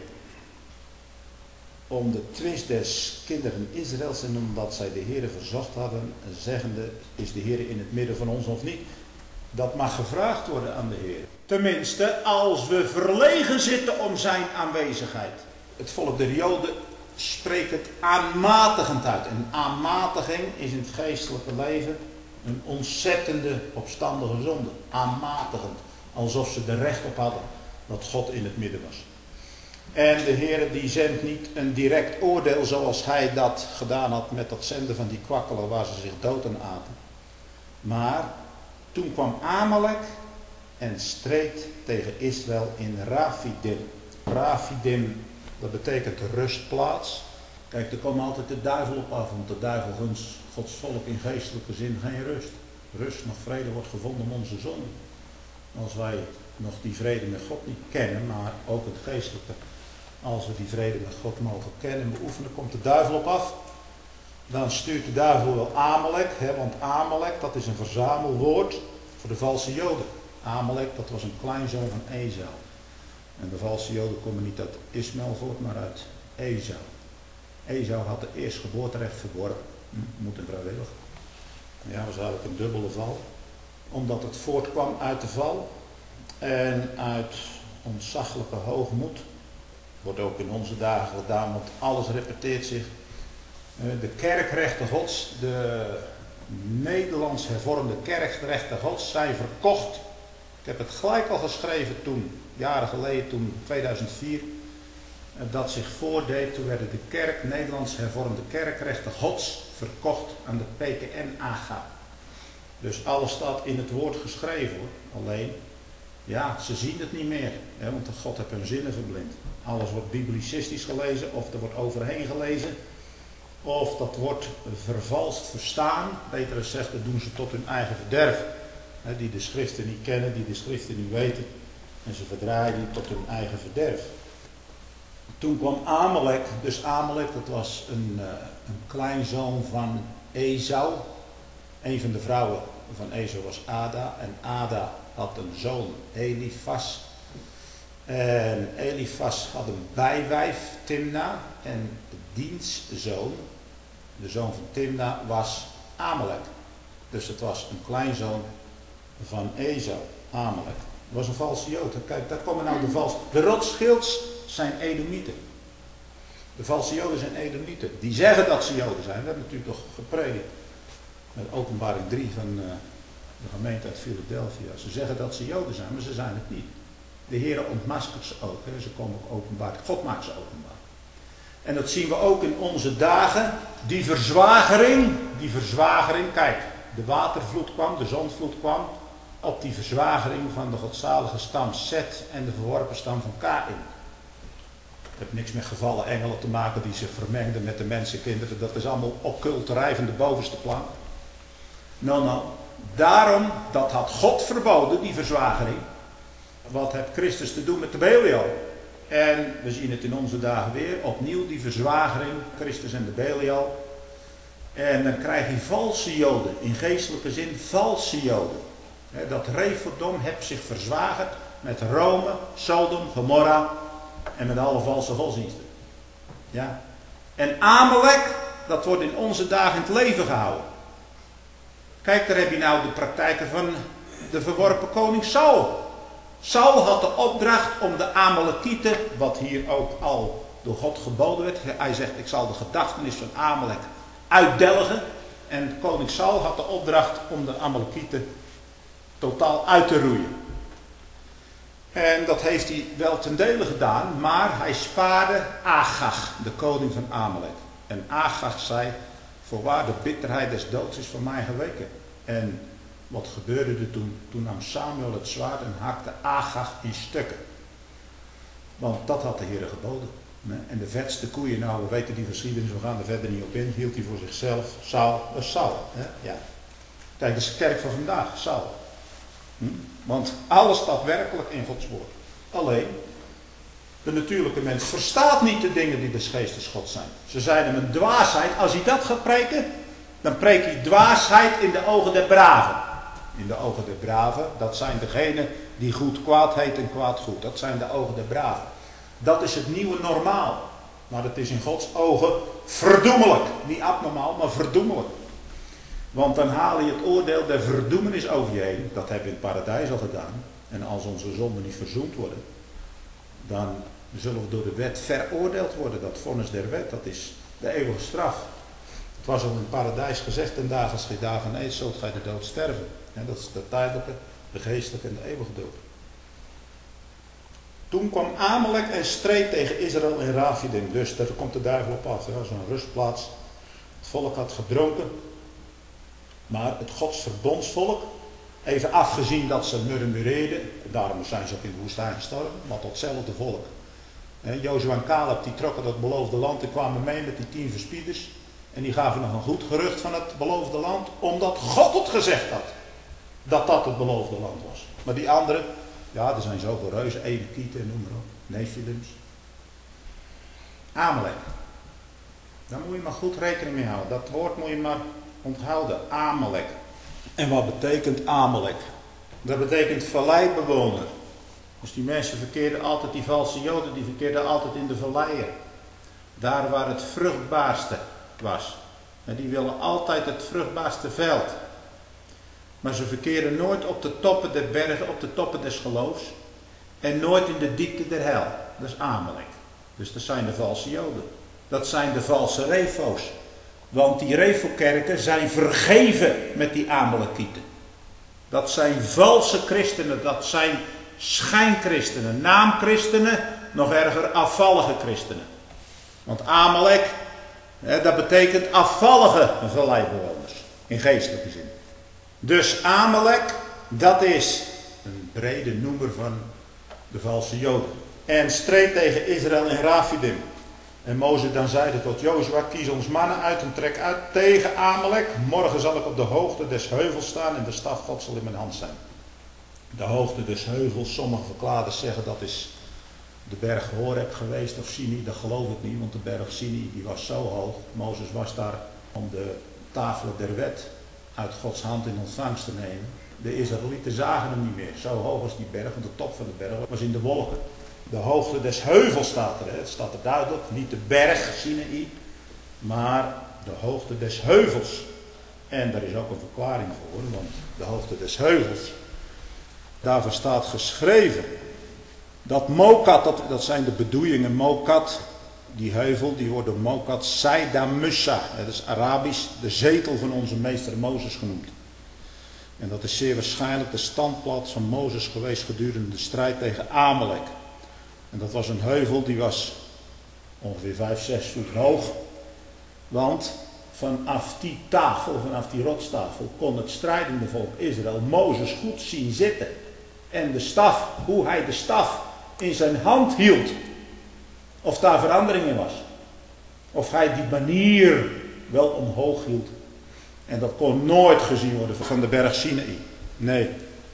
Om de twist des kinderen Israëls en omdat zij de Heere verzocht hadden, zeggende, is de Heere in het midden van ons of niet? Dat mag gevraagd worden aan de Heer. Tenminste, als we verlegen zitten om zijn aanwezigheid. Het volk der Joden spreekt het aanmatigend uit. En aanmatiging is in het geestelijke leven een ontzettende opstandige zonde. Aanmatigend. Alsof ze er recht op hadden dat God in het midden was. En de Heer die zendt niet een direct oordeel zoals hij dat gedaan had met dat zenden van die kwakkelen waar ze zich dood aan aten. Maar toen kwam Amalek en streed tegen Israël in Rafidim. Rafidim, dat betekent rustplaats. Kijk, er komt altijd de duivel op af, want de duivel gunt Gods volk in geestelijke zin geen rust. Rust, nog vrede wordt gevonden om onze zonde. Als wij nog die vrede met God niet kennen, maar ook het geestelijke. Als we die vrede met God mogen kennen en beoefenen, komt de duivel op af. Dan stuurt de duivel wel Amalek, hè, want Amalek, dat is een verzamelwoord voor de valse Joden. Amalek, dat was een kleinzoon van Esau. En de valse Joden komen niet uit Ismaël voort, maar uit Esau. Esau had de eerstgeboorterecht verworven. Hm, moet een vrijwillig. Ja, was eigenlijk een dubbele val. Omdat het voortkwam uit de val en uit ontzaglijke hoogmoed. Wordt ook in onze dagen gedaan, want alles repeteert zich. De kerkrechten Gods, de Nederlands hervormde kerkrechten Gods zijn verkocht. Ik heb het gelijk al geschreven toen, jaren geleden, toen tweeduizend vier, dat zich voordeed. Toen werden de kerk, Nederlands hervormde kerkrechten Gods, verkocht aan de P K N-A G A. Dus alles staat in het woord geschreven hoor. Alleen, ja, ze zien het niet meer. Hè, want God heeft hun zinnen verblind. Alles wordt biblicistisch gelezen of er wordt overheen gelezen. Of dat wordt vervalst verstaan. Beter gezegd, dat doen ze tot hun eigen verderf. Hè, die de schriften niet kennen, die de schriften niet weten. En ze verdraaien die tot hun eigen verderf. Toen kwam Amalek. Dus Amalek, dat was een, uh, een kleinzoon van Esau. Een van de vrouwen van Esau was Ada. En Ada had een zoon, Elifas. En Elifas had een bijwijf, Timna. En diens zoon, de zoon van Timna, was Amalek. Dus het was een kleinzoon van Esau, Amalek. Dat was een valse Jood. Kijk, daar komen nou de valse... De Rothschilds zijn Edomieten. De valse Joden zijn Edomieten. Die zeggen dat ze Joden zijn. We hebben natuurlijk toch gepredikt. Met openbaring drie van uh, de gemeente uit Philadelphia. Ze zeggen dat ze Joden zijn, maar ze zijn het niet. De Heer ontmaskert ze ook. Hè. Ze komen ook openbaar. God maakt ze openbaar. En dat zien we ook in onze dagen. Die verzwagering. Die verzwagering. Kijk, de watervloed kwam, de zondvloed kwam. Op die verzwagering van de godzalige stam Set en de verworpen stam van Kaïn. Het heeft niks met gevallen engelen te maken die zich vermengden met de mensenkinderen. Dat is allemaal occulterij van de bovenste plank. Nou, nou. Daarom, dat had God verboden, die verzwagering. Wat heeft Christus te doen met de Belial? En we zien het in onze dagen weer. Opnieuw die verzwagering, Christus en de Belial. En dan krijg je valse Joden. In geestelijke zin valse Joden. Dat Rephodom heeft zich verzwagerd met Rome, Sodom, Gomorra en met alle valse godsdiensten. Ja. En Amalek, dat wordt in onze dagen in het leven gehouden. Kijk, daar heb je nou de praktijken van de verworpen koning Saul. Saul had de opdracht om de Amalekieten, wat hier ook al door God geboden werd. Hij zegt, ik zal de gedachtenis van Amalek uitdelgen. En koning Saul had de opdracht om de Amalekieten totaal uit te roeien. En dat heeft hij wel ten dele gedaan, maar hij spaarde Agag, de koning van Amalek. En Agag zei, voorwaar de bitterheid des doods is voor mij geweken. En wat gebeurde er toen? Toen nam Samuel het zwaard en hakte Agag in stukken. Want dat had de Heer geboden. En de vetste koeien, nou we weten die geschiedenis, we gaan er verder niet op in, hield hij voor zichzelf. Saul, dat is Saul. Ja. Kijk, dat is de kerk van vandaag, Saul. Hm? Want alles staat werkelijk in Gods woord. Alleen, de natuurlijke mens verstaat niet de dingen die des geestes God zijn. Ze zijn hem een dwaasheid. Als hij dat gaat preken, dan preekt hij dwaasheid in de ogen der braven. In de ogen der braven, dat zijn degenen die goed kwaad heet en kwaad goed. Dat zijn de ogen der braven. Dat is het nieuwe normaal. Maar het is in Gods ogen verdoemelijk. Niet abnormaal, maar verdoemelijk. Want dan haal je het oordeel der verdoemenis over je heen. Dat hebben we in het paradijs al gedaan. En als onze zonden niet verzoend worden, dan zullen we door de wet veroordeeld worden. Dat vonnis der wet, dat is de eeuwige straf. Het was al in het paradijs gezegd, ten dagen als gij daarvan eet, zult gij de dood sterven. En dat is de tijdelijke, de geestelijke en de eeuwige dood. Toen kwam Amalek en streed tegen Israël in Rafidim. Dus daar komt de duivel op af. Dat was een rustplaats. Het volk had gedronken. Maar het godsverbondsvolk, even afgezien dat ze murmureerden, daarom zijn ze ook in de woestijn gestorven, maar tot hetzelfde volk. Jozua en Caleb die trokken dat beloofde land en kwamen mee met die tien verspieders. En die gaven nog een goed gerucht van het beloofde land, omdat God het gezegd had. Dat dat het beloofde land was. Maar die anderen, ja er zijn zoveel reuzen, Enekieten en noem maar op, Nephilims. Amalek. Daar moet je maar goed rekening mee houden. Dat woord moet je maar onthouden. Amalek. En wat betekent Amalek? Dat betekent valleibewoner. Dus die mensen verkeerden altijd, die valse Joden, die verkeerden altijd in de valleien. Daar waar het vruchtbaarste was. En die willen altijd het vruchtbaarste veld. Maar ze verkeren nooit op de toppen der bergen, op de toppen des geloofs. En nooit in de diepte der hel. Dat is Amalek. Dus dat zijn de valse joden. Dat zijn de valse refo's. Want die refo-kerken zijn vergeven met die Amalekieten. Dat zijn valse christenen. Dat zijn schijnchristenen. Naamchristenen. Nog erger afvallige christenen. Want Amalek, hè, dat betekent afvallige valleibewoners. In geestelijke zin. Dus Amalek, dat is een brede noemer van de valse joden. En streed tegen Israël in Rafidim. En Mozes dan zeide tot Jozua, kies ons mannen uit en trek uit tegen Amalek. Morgen zal ik op de hoogte des heuvels staan en de staf God zal in mijn hand zijn. De hoogte des heuvels, sommige verklaarders zeggen dat is de berg Horeb geweest of Sinai. Dat geloof ik niet, want de berg Sinai die was zo hoog. Mozes was daar om de tafelen der wet uit Gods hand in ontvangst te nemen. De Israëlieten zagen hem niet meer. Zo hoog was die berg, want de top van de berg was in de wolken. De hoogte des heuvels staat er. Hè. Het staat er duidelijk. Niet de berg Sinai, maar de hoogte des heuvels. En daar is ook een verklaring voor, want de hoogte des heuvels, daarvoor staat geschreven dat Mokat, dat, dat zijn de bedoelingen Mokat, die heuvel, die wordt door Mokat Saida Musa, dat is Arabisch, de zetel van onze meester Mozes genoemd. En dat is zeer waarschijnlijk de standplaats van Mozes geweest gedurende de strijd tegen Amalek. En dat was een heuvel die was ongeveer vijf, zes voet hoog. Want vanaf die tafel, vanaf die rotstafel, kon het strijdende volk Israël Mozes goed zien zitten. En de staf, hoe hij de staf in zijn hand hield. Of daar verandering in was. Of hij die banier wel omhoog hield. En dat kon nooit gezien worden van de berg Sinai. Nee.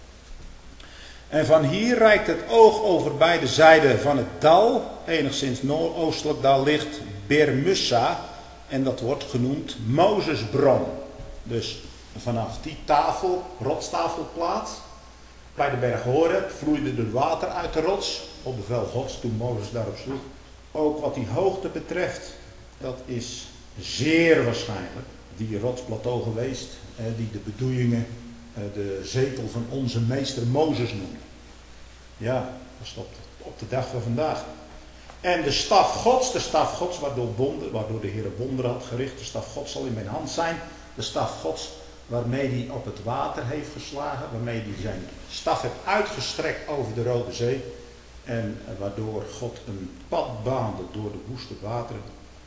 En van hier reikt het oog over beide zijden van het dal. Enigszins noordoostelijk, daar ligt Beer Musa. En dat wordt genoemd Mozesbron. Dus vanaf die tafel, rotstafelplaats, bij de berg Horeb, vloeide er water uit de rots. Op bevel Gods toen Mozes daarop sloeg. Ook wat die hoogte betreft, dat is zeer waarschijnlijk die rotsplateau geweest, die de bedoelingen de zetel van onze meester Mozes noemt. Ja, dat stopt op de dag van vandaag. En de staf Gods, de staf Gods waardoor, bonden, waardoor de Heer wonderen had gericht, de staf Gods zal in mijn hand zijn. De staf Gods waarmee hij op het water heeft geslagen, waarmee hij zijn staf heeft uitgestrekt over de Rode Zee. En waardoor God een pad baande door de woeste wateren.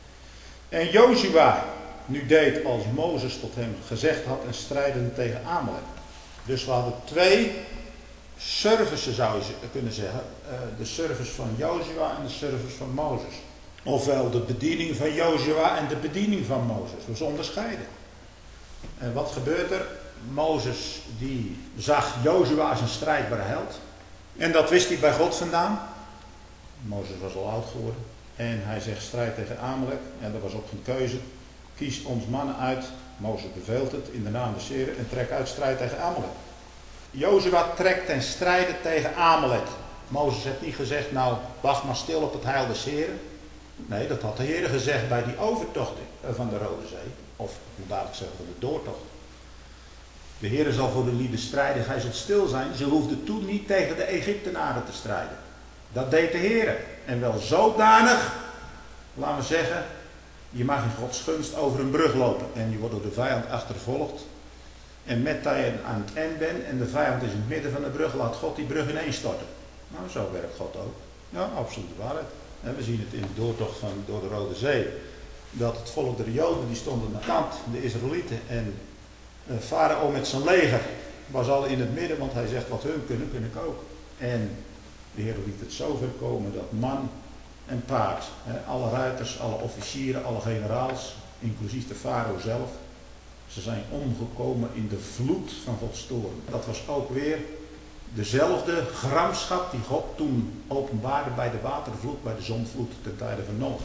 En Jozua nu deed als Mozes tot hem gezegd had en strijden tegen Amalek. Dus we hadden twee services, zou je kunnen zeggen. De service van Jozua en de service van Mozes. Ofwel de bediening van Jozua en de bediening van Mozes. Dat is onderscheiden. En wat gebeurt er? Mozes die zag Jozua als een strijdbare held. En dat wist hij bij God vandaan. Mozes was al oud geworden. En hij zegt strijd tegen Amalek. En dat was ook geen keuze. Kies ons mannen uit. Mozes beveelt het in de naam des Heren. En trek uit strijd tegen Amalek. Jozua trekt ten strijde tegen Amalek. Mozes heeft niet gezegd, nou wacht maar stil op het heil des Heren. Nee, dat had de Heer gezegd bij die overtocht van de Rode Zee. Of, ik moet dadelijk zeggen, van de doortocht. De Heer zal voor de lieden strijden, gij zult stil zijn. Ze hoefden toen niet tegen de Egyptenaren te strijden. Dat deed de Heer. En wel zodanig, laten we zeggen, je mag in Gods gunst over een brug lopen. En je wordt door de vijand achtervolgd. En met dat je aan het eind bent en de vijand is in het midden van de brug, laat God die brug ineens storten. Nou, zo werkt God ook. Ja, absoluut waarheid. En we zien het in de doortocht van, door de Rode Zee. Dat het volk der Joden, die stonden aan de kant, de Israëlieten. En uh, Farao met zijn leger was al in het midden, want hij zegt wat hun kunnen, kun ik ook. En de Heer liet het zover komen dat man en paard, hè, alle ruiters, alle officieren, alle generaals, inclusief de Farao zelf, ze zijn omgekomen in de vloed van Gods toorn. Dat was ook weer dezelfde gramschap die God toen openbaarde bij de watervloed, bij de zonvloed ten tijde van Noach.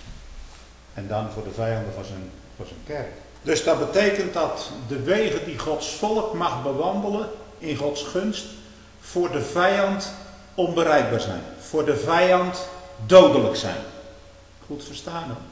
En dan voor de vijanden van zijn, van zijn kerk. Dus dat betekent dat de wegen die Gods volk mag bewandelen in Gods gunst voor de vijand onbereikbaar zijn. Voor de vijand dodelijk zijn. Goed verstaan hoor.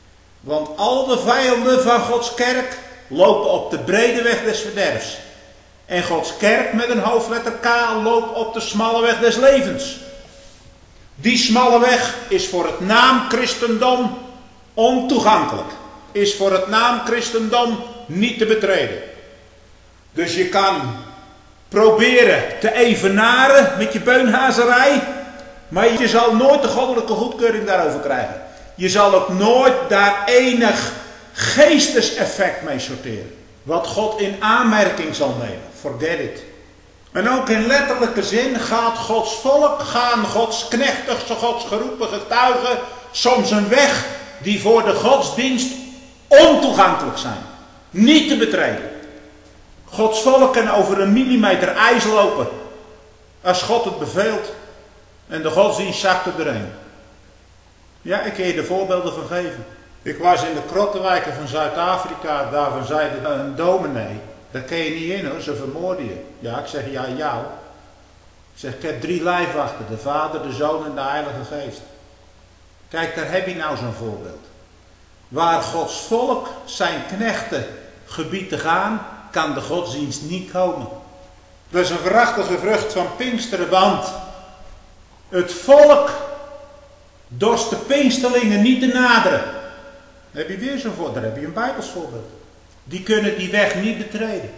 Want al de vijanden van Gods kerk lopen op de brede weg des verderfs. En Gods kerk met een hoofdletter K loopt op de smalle weg des levens. Die smalle weg is voor het naam christendom ontoegankelijk. Is voor het naam christendom niet te betreden. Dus je kan proberen te evenaren met je beunhazerij. Maar je zal nooit de goddelijke goedkeuring daarover krijgen. Je zal ook nooit daar enig geesteseffect mee sorteren. Wat God in aanmerking zal nemen. Forget it. En ook in letterlijke zin gaat Gods volk, gaan Gods knechten, Gods geroepen getuigen, soms een weg die voor de godsdienst ontoegankelijk zijn. Niet te betreden. Gods volk kan over een millimeter ijs lopen. Als God het beveelt. En de godsdienst zakt er doorheen. Ja, ik kan je er voorbeelden van geven. Ik was in de krottenwijken van Zuid-Afrika. Daarvan zei een dominee. Daar kun je niet in hoor, ze vermoorden je. Ja, ik zeg ja, jou. Ik zeg, ik heb drie lijfwachten. De Vader, de Zoon en de Heilige Geest. Kijk, daar heb je nou zo'n voorbeeld. Waar Gods volk zijn knechten gebied te gaan, kan de godsdienst niet komen. Dat is een verachtige vrucht van Pinksteren, want het volk dorst de Pinksterlingen niet te naderen. Daar heb je weer zo'n voorbeeld, daar heb je een Bijbels voorbeeld. Die kunnen die weg niet betreden.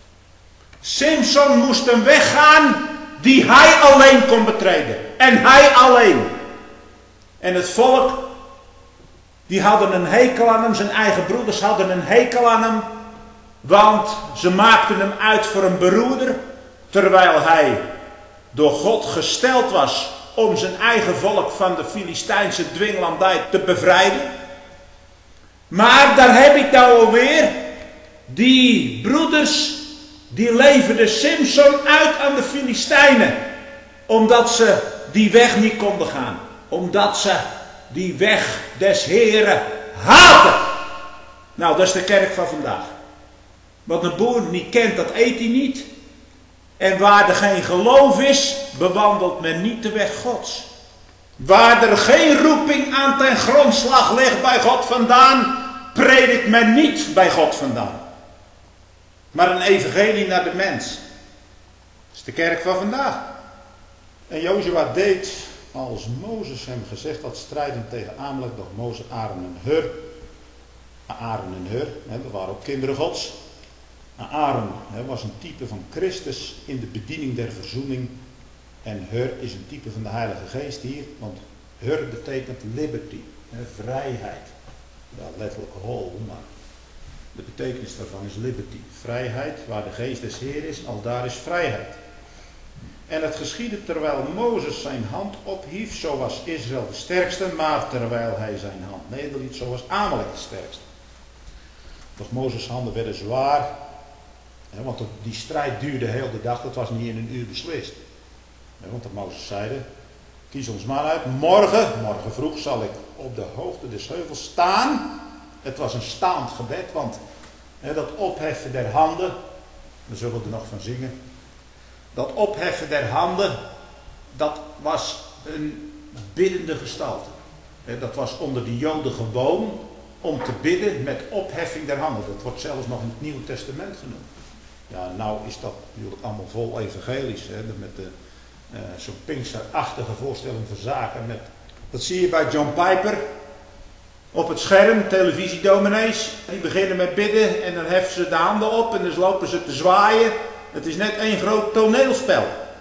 Simson moest een weg gaan die hij alleen kon betreden. En hij alleen. En het volk, die hadden een hekel aan hem, zijn eigen broeders hadden een hekel aan hem. Want ze maakten hem uit voor een beroerder. Terwijl hij door God gesteld was om zijn eigen volk van de Filistijnse dwinglandij te bevrijden. Maar daar heb ik nou alweer. Die broeders, die leverden Simson uit aan de Filistijnen. Omdat ze die weg niet konden gaan. Omdat ze die weg des Heren haten. Nou, dat is de kerk van vandaag. Wat een boer niet kent, dat eet hij niet. En waar er geen geloof is, bewandelt men niet de weg Gods. Waar er geen roeping aan ten grondslag ligt bij God vandaan, predikt men niet bij God vandaan. Maar een evangelie naar de mens. Dat is de kerk van vandaag. En Jozua deed, als Mozes hem gezegd had, strijden tegen Amalek, doch Mozes, Aaron en Hur. Aaron en Hur, dat waren ook kinderen Gods. Aaron was een type van Christus in de bediening der verzoening. En Hur is een type van de Heilige Geest hier. Want Hur betekent liberty, vrijheid. Ja, letterlijk hol, maar de betekenis daarvan is liberty. Vrijheid, waar de geest des Heer is, al daar is vrijheid. En het geschiedde terwijl Mozes zijn hand ophief, zo was Israël de sterkste, maar terwijl hij zijn hand nederliet, zo was Amalek de sterkste. Doch Mozes' handen werden zwaar, hè, want die strijd duurde heel de dag, dat was niet in een uur beslist. Hè, want de Mozes zeiden, kies ons maar uit, morgen, morgen vroeg zal ik op de hoogte des heuvels staan. Het was een staand gebed, want hè, dat opheffen der handen, we zullen er nog van zingen. Dat opheffen der handen, dat was een biddende gestalte. Hè, dat was onder de Joden gewoon om te bidden met opheffing der handen. Dat wordt zelfs nog in het Nieuwe Testament genoemd. Ja, nou is dat natuurlijk allemaal vol evangelisch. Hè, met de, uh, zo'n Pinksterachtige voorstelling van zaken. Met, dat zie je bij John Piper. Op het scherm, televisiedominees. Die beginnen met bidden en dan heffen ze de handen op en dan lopen ze te zwaaien. Het is net één groot toneelspel.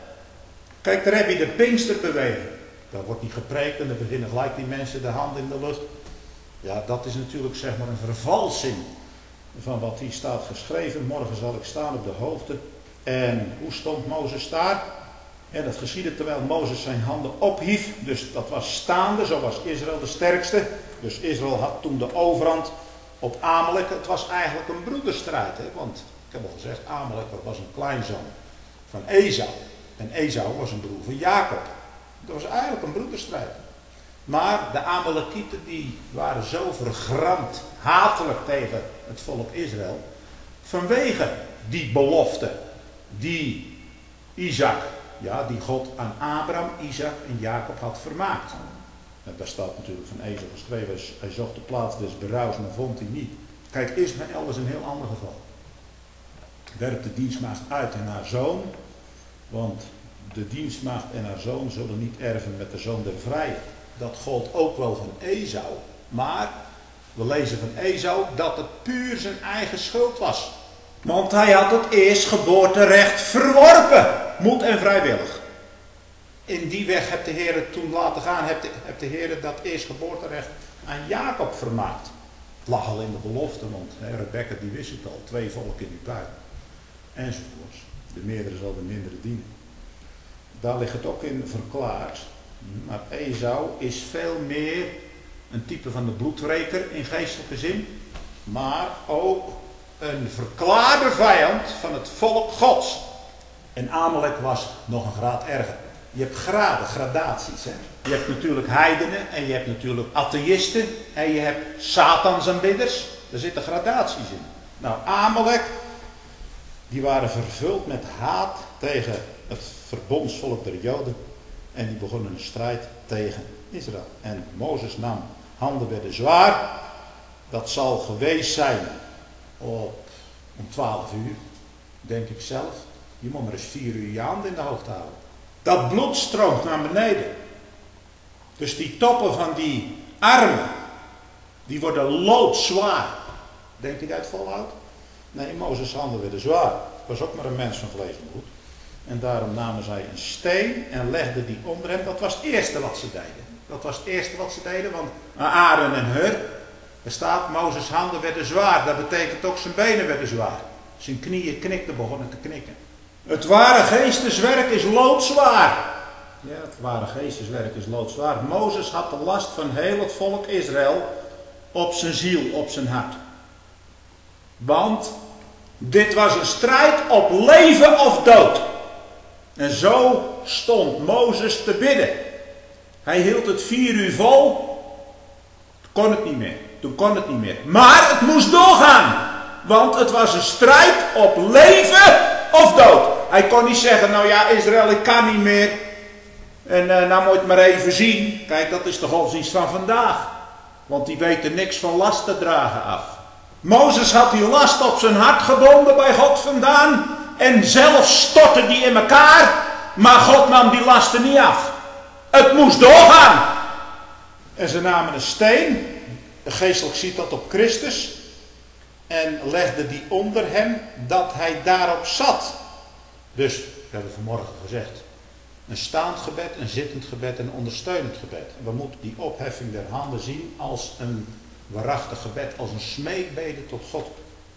Kijk, daar heb je de Pinksterbeweging. Daar wordt niet gepreekt en dan beginnen gelijk die mensen de handen in de lucht. Ja, dat is natuurlijk zeg maar een vervalsing van wat hier staat geschreven. Morgen zal ik staan op de hoogte. En hoe stond Mozes daar? En dat geschiedde terwijl Mozes zijn handen ophief. Dus dat was staande, zo was Israël de sterkste. Dus Israël had toen de overhand op Amalek. Het was eigenlijk een broederstrijd. Hè? Want ik heb al gezegd, Amalek was een kleinzoon van Esau. En Esau was een broer van Jacob. Dat was eigenlijk een broederstrijd. Maar de Amalekieten die waren zo vergramd, hatelijk tegen het volk Israël, vanwege die belofte die Isaac, ja, die God aan Abraham, Isaac en Jacob had vermaakt. En daar staat natuurlijk van Esau geschreven, hij zocht de plaats des berouws, maar vond hij niet. Kijk, Ismaël was een heel ander geval. werpt de dienstmaagd uit en haar zoon, want de dienstmaagd en haar zoon zullen niet erven met de zoon der vrije. Dat gold ook wel van Esau, maar we lezen van Esau dat het puur zijn eigen schuld was. Want hij had het eerstgeboorterecht verworpen, moed en vrijwillig. In die weg heeft de Heer toen laten gaan, heeft de, heeft de Heer dat eerstgeboorterecht aan Jacob vermaakt. Het lag al in de belofte, want hè, Rebekka die wist het al, twee volken in die buik. Enzovoorts. De meerdere zal de mindere dienen. Daar ligt het ook in verklaard. Maar Esau is veel meer een type van de bloedwreker in geestelijke zin. Maar ook een verklaarde vijand van het volk Gods. En Amalek was nog een graad erger. Je hebt graden, gradaties. Hè? Je hebt natuurlijk heidenen en je hebt natuurlijk atheïsten. En je hebt satansaanbidders. Er zitten gradaties in. Nou, Amalek, die waren vervuld met haat tegen het verbondsvolk der Joden. En die begonnen een strijd tegen Israël. En Mozes nam, handen werden zwaar. Dat zal geweest zijn op, om twaalf uur, denk ik zelf. Je moet maar eens vier uur je handen in de hoogte houden. Dat bloed stroomt naar beneden. Dus die toppen van die armen, die worden loodzwaar. Denk je dat het volhoudt? Nee, Mozes' handen werden zwaar. Was ook maar een mens van vlees en bloed. En daarom namen zij een steen en legden die onder hem. Dat was het eerste wat ze deden. Dat was het eerste wat ze deden, want Aaron en Hur, er staat, Mozes' handen werden zwaar. Dat betekent ook zijn benen werden zwaar. Zijn knieën knikten, begonnen te knikken. Het ware geesteswerk is loodzwaar. Ja, het ware geesteswerk is loodzwaar. Mozes had de last van heel het volk Israël op zijn ziel, op zijn hart. Want dit was een strijd op leven of dood. En zo stond Mozes te bidden. Hij hield het vier uur vol. Toen kon het niet meer. Toen kon het niet meer. Maar het moest doorgaan. Want het was een strijd op leven of dood. Hij kon niet zeggen, nou ja Israël, ik kan niet meer. En uh, nou moet je het maar even zien. Kijk, dat is de godsdienst van vandaag. Want die weten niks van last te dragen af. Mozes had die last op zijn hart gebonden bij God vandaan. En zelf stortte die in elkaar. Maar God nam die lasten niet af. Het moest doorgaan. En ze namen een steen. Geestelijk ziet dat op Christus. En legden die onder hem. Dat hij daarop zat. Dus, we hebben vanmorgen gezegd. Een staand gebed, een zittend gebed en een ondersteunend gebed. We moeten die opheffing der handen zien als een waarachtig gebed. Als een smeekbede tot God.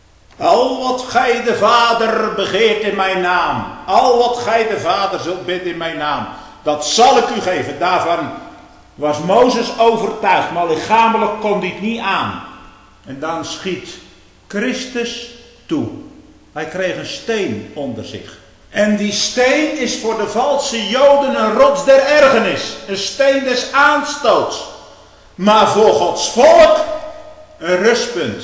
Al wat gij de Vader begeert in mijn naam. Al wat gij de Vader zult bidden in mijn naam. Dat zal ik u geven. Daarvan was Mozes overtuigd. Maar lichamelijk kon dit niet aan. En dan schiet Christus toe. Hij kreeg een steen onder zich. En die steen is voor de valse Joden een rots der ergernis. Een steen des aanstoots. Maar voor Gods volk een rustpunt.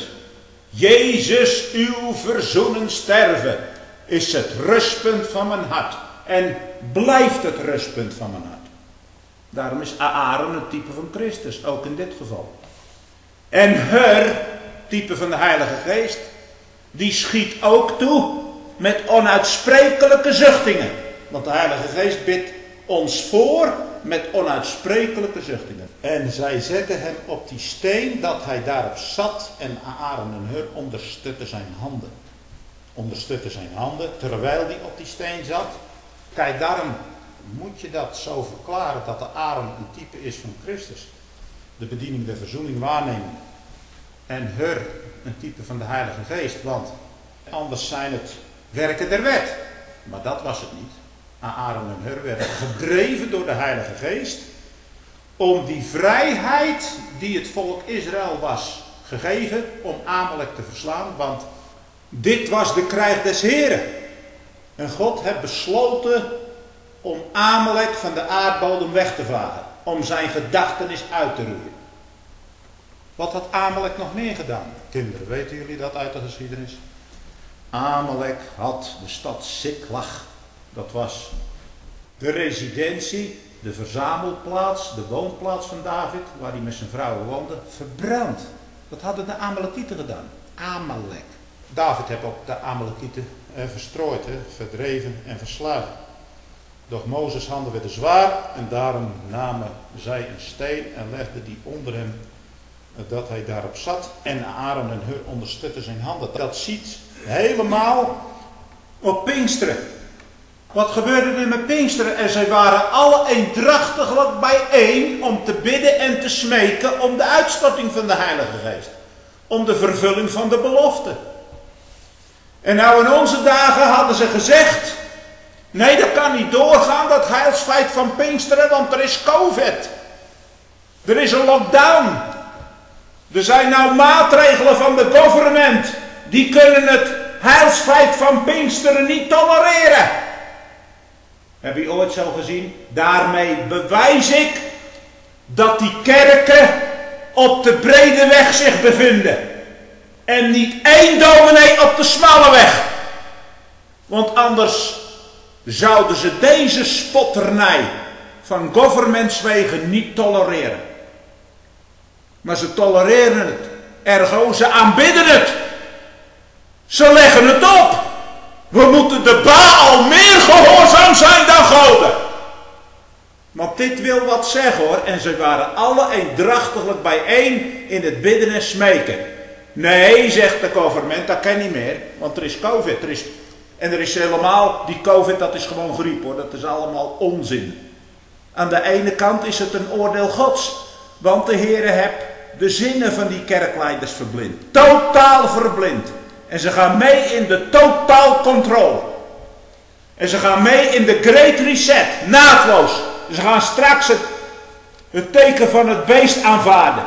Jezus, uw verzoenen sterven, is het rustpunt van mijn hart. En blijft het rustpunt van mijn hart. Daarom is Aaron het type van Christus, ook in dit geval. En Hur, type van de Heilige Geest, die schiet ook toe met onuitsprekelijke zuchtingen. Want de Heilige Geest bidt ons voor met onuitsprekelijke zuchtingen. En zij zetten hem op die steen dat hij daarop zat. En Aaron en Hur onderstutten zijn handen. Onderstutten zijn handen terwijl hij op die steen zat. Kijk, daarom moet je dat zo verklaren dat de Aaron een type is van Christus. De bediening der verzoening waarnemen. En Hur een type van de Heilige Geest. Want anders zijn het werken der wet. Maar dat was het niet. Aaron en Hur werden gedreven door de Heilige Geest. Om die vrijheid die het volk Israël was gegeven. Om Amalek te verslaan. Want dit was de krijg des Heren. En God heeft besloten om Amalek van de aardbodem weg te vagen. Om zijn gedachtenis uit te roeien. Wat had Amalek nog meer gedaan? Kinderen, weten jullie dat uit de geschiedenis? Amalek had de stad Siklag. Dat was de residentie, de verzamelplaats, de woonplaats van David, waar hij met zijn vrouwen woonde, verbrand. Dat hadden de Amalekieten gedaan. Amalek. David heeft ook de Amalekieten en verstrooid, hè, verdreven en verslagen. Doch Mozes' handen werden zwaar en daarom namen zij een steen en legden die onder hem, dat hij daarop zat. En Aaron en Hur ondersteutten zijn handen. Dat ziet helemaal op Pinksteren. Wat gebeurde er met Pinksteren? En zij waren alle eendrachtiglijk bijeen om te bidden en te smeken om de uitstorting van de Heilige Geest. Om de vervulling van de belofte. En nou in onze dagen hadden ze gezegd, nee, dat kan niet doorgaan, dat heilsfeit van Pinksteren, want er is COVID. Er is een lockdown. Er zijn nou maatregelen van de government. Die kunnen het heilsfeit van Pinksteren niet tolereren. Heb je ooit zo gezien? Daarmee bewijs ik dat die kerken op de brede weg zich bevinden. En niet één dominee op de smalle weg. Want anders zouden ze deze spotternij van governmentswegen niet tolereren. Maar ze tolereren het. Ergo, ze aanbidden het. Ze leggen het op. We moeten de Baal meer gehoorzaam zijn dan goden. Want dit wil wat zeggen hoor. En ze waren alle eendrachtiglijk bijeen in het bidden en smeken. Nee, zegt de government, dat kan niet meer. Want er is COVID. Er is, en er is helemaal, die COVID dat is gewoon griep hoor. Dat is allemaal onzin. Aan de ene kant is het een oordeel Gods. Want de Heere heeft de zinnen van die kerkleiders verblind. Totaal verblind. En ze gaan mee in de totaal controle. En ze gaan mee in de Great Reset. Naadloos. Ze gaan straks het, het teken van het beest aanvaarden.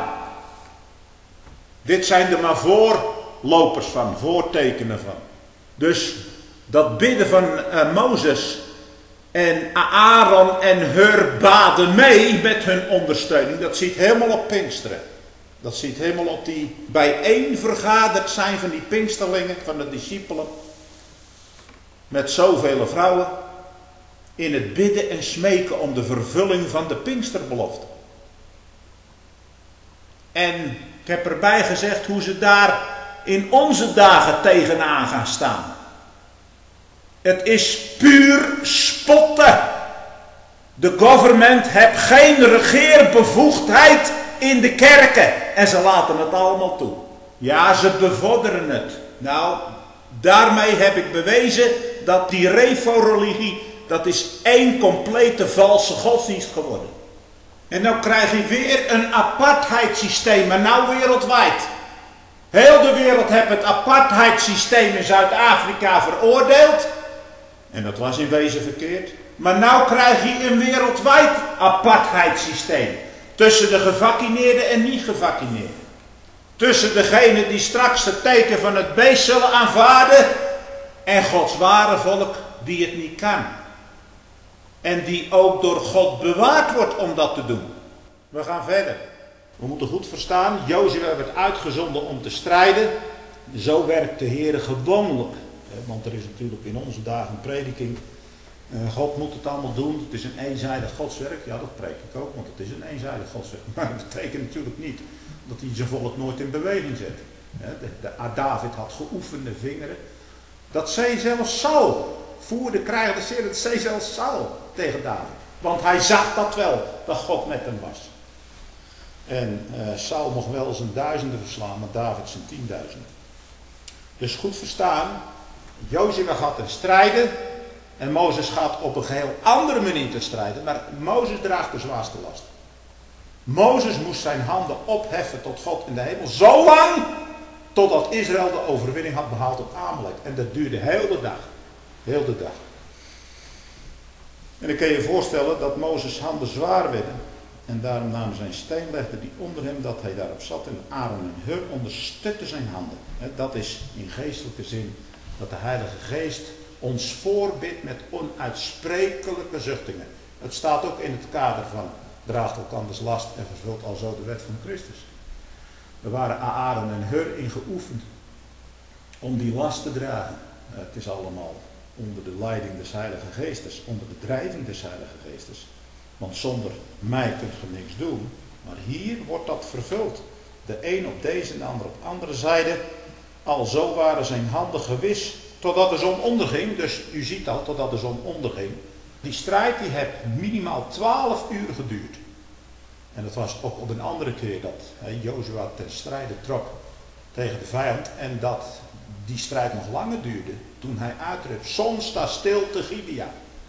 Dit zijn er maar voorlopers van. Voortekenen van. Dus dat bidden van uh, Mozes en Aaron en Hur baden mee met hun ondersteuning. Dat ziet helemaal op Pinksteren. Dat ziet helemaal op die bijeenvergaderd zijn van die Pinksterlingen, van de discipelen. Met zoveel vrouwen. In het bidden en smeken om de vervulling van de Pinksterbelofte. En ik heb erbij gezegd hoe ze daar in onze dagen tegenaan gaan staan. Het is puur spotten. De government heeft geen regeerbevoegdheid in de kerken. En ze laten het allemaal toe. Ja, ze bevorderen het. Nou, daarmee heb ik bewezen dat die refo-religie, dat is één complete valse godsdienst geworden. En nou krijg je weer een apartheidssysteem, maar nou wereldwijd. Heel de wereld heeft het apartheidssysteem in Zuid-Afrika veroordeeld. En dat was in wezen verkeerd. Maar nou krijg je een wereldwijd apartheidssysteem. Tussen de gevaccineerden en niet gevaccineerden. Tussen degenen die straks het teken van het beest zullen aanvaarden. En Gods ware volk die het niet kan. En die ook door God bewaard wordt om dat te doen. We gaan verder. We moeten goed verstaan. Jozua werd uitgezonden om te strijden. Zo werkt de Heer gewoonlijk. Want er is natuurlijk in onze dagen een prediking. God moet het allemaal doen. Het is een eenzijdig godswerk. Ja, dat preek ik ook. Want het is een eenzijdig godswerk. Maar dat betekent natuurlijk niet dat hij zijn volk nooit in beweging zet. De, de, David had geoefende vingeren. Dat zei zelfs Saul. Voerde krijgen de zeer. Dat zei zelfs Saul tegen David. Want hij zag dat wel. Dat God met hem was. En uh, Saul mocht wel zijn duizenden verslaan. Maar David zijn tienduizenden. Dus goed verstaan. Jozua gaat ten strijden. En Mozes gaat op een geheel andere manier te strijden. Maar Mozes draagt de zwaarste last. Mozes moest zijn handen opheffen tot God in de hemel. Zolang totdat Israël de overwinning had behaald op Amalek. En dat duurde heel de dag. Heel de dag. En dan kun je je voorstellen dat Mozes handen zwaar werden. En daarom namen zijn steen, legde die onder hem dat hij daarop zat. En Aaron en Hur ondersteutten zijn handen. Dat is in geestelijke zin dat de Heilige Geest ons voorbidt met onuitsprekelijke zuchtingen. Het staat ook in het kader van draagt elkanders last en vervult alzo de wet van Christus. Er waren Aaron en Hur in geoefend om die last te dragen. Het is allemaal onder de leiding des Heilige Geestes, onder de drijving des Heilige Geestes. Want zonder mij kunt je niks doen. Maar hier wordt dat vervuld. De een op deze en de ander op andere zijde. Alzo waren zijn handen gewis totdat de zon onderging. Dus u ziet al, totdat de zon onderging. Die strijd die heeft minimaal twaalf uur geduurd. En dat was ook op een andere keer dat he, Jozua ten strijde trok tegen de vijand. En dat die strijd nog langer duurde. Toen hij uitriep, zon sta stil te Gibea.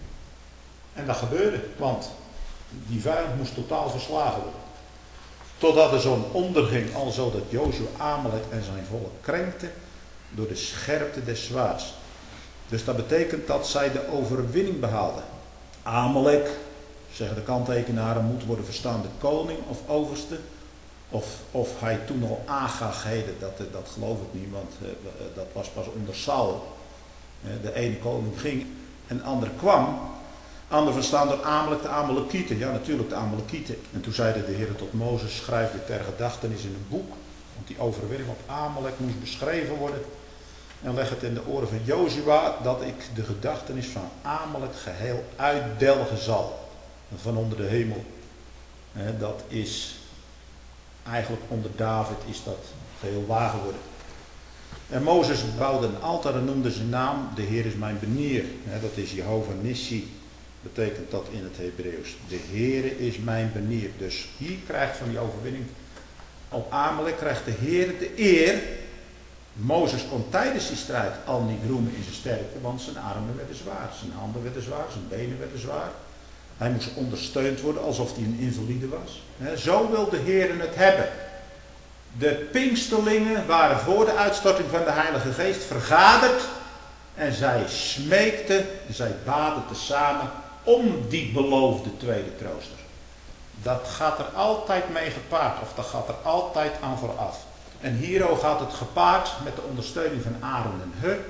En dat gebeurde, want die vijand moest totaal verslagen worden. Totdat de zon onderging, alzo dat Jozua Amalek en zijn volk krenkte door de scherpte des zwaards. Dus dat betekent dat zij de overwinning behaalden. Amalek, zeggen de kanttekenaren, moet worden verstaan de koning of overste. Of, of hij toen al Agag heette, dat, dat geloof ik niet, want uh, dat was pas onder Saul. Uh, de ene koning ging en de andere kwam. Ander verstaan door Amalek, de Amalekieten. Ja, natuurlijk de Amalekieten. En toen zeide de Heer tot Mozes, schrijf dit ter gedachtenis in een boek. Want die overwinning op Amalek moest beschreven worden. En leg het in de oren van Jozua, dat ik de gedachtenis van Amalek geheel uitdelgen zal. Van onder de hemel. He, dat is, eigenlijk onder David is dat geheel waar geworden. En Mozes bouwde een altaar en noemde zijn naam, de Heer is mijn benier. He, dat is Jehovah Nissi. Betekent dat in het Hebreeuws. De Heere is mijn benier. Dus hier krijgt van die overwinning op Amalek krijgt de Heer de eer. Mozes kon tijdens die strijd al niet roemen in zijn sterkte, want zijn armen werden zwaar, zijn handen werden zwaar, zijn benen werden zwaar. Hij moest ondersteund worden alsof hij een invalide was. He, zo wil de Heer het hebben. De Pinksterlingen waren voor de uitstorting van de Heilige Geest vergaderd en zij smeekten, zij baden tezamen om die beloofde tweede trooster. Dat gaat er altijd mee gepaard, of dat gaat er altijd aan vooraf. En hierover gaat het gepaard met de ondersteuning van Aaron en Hur.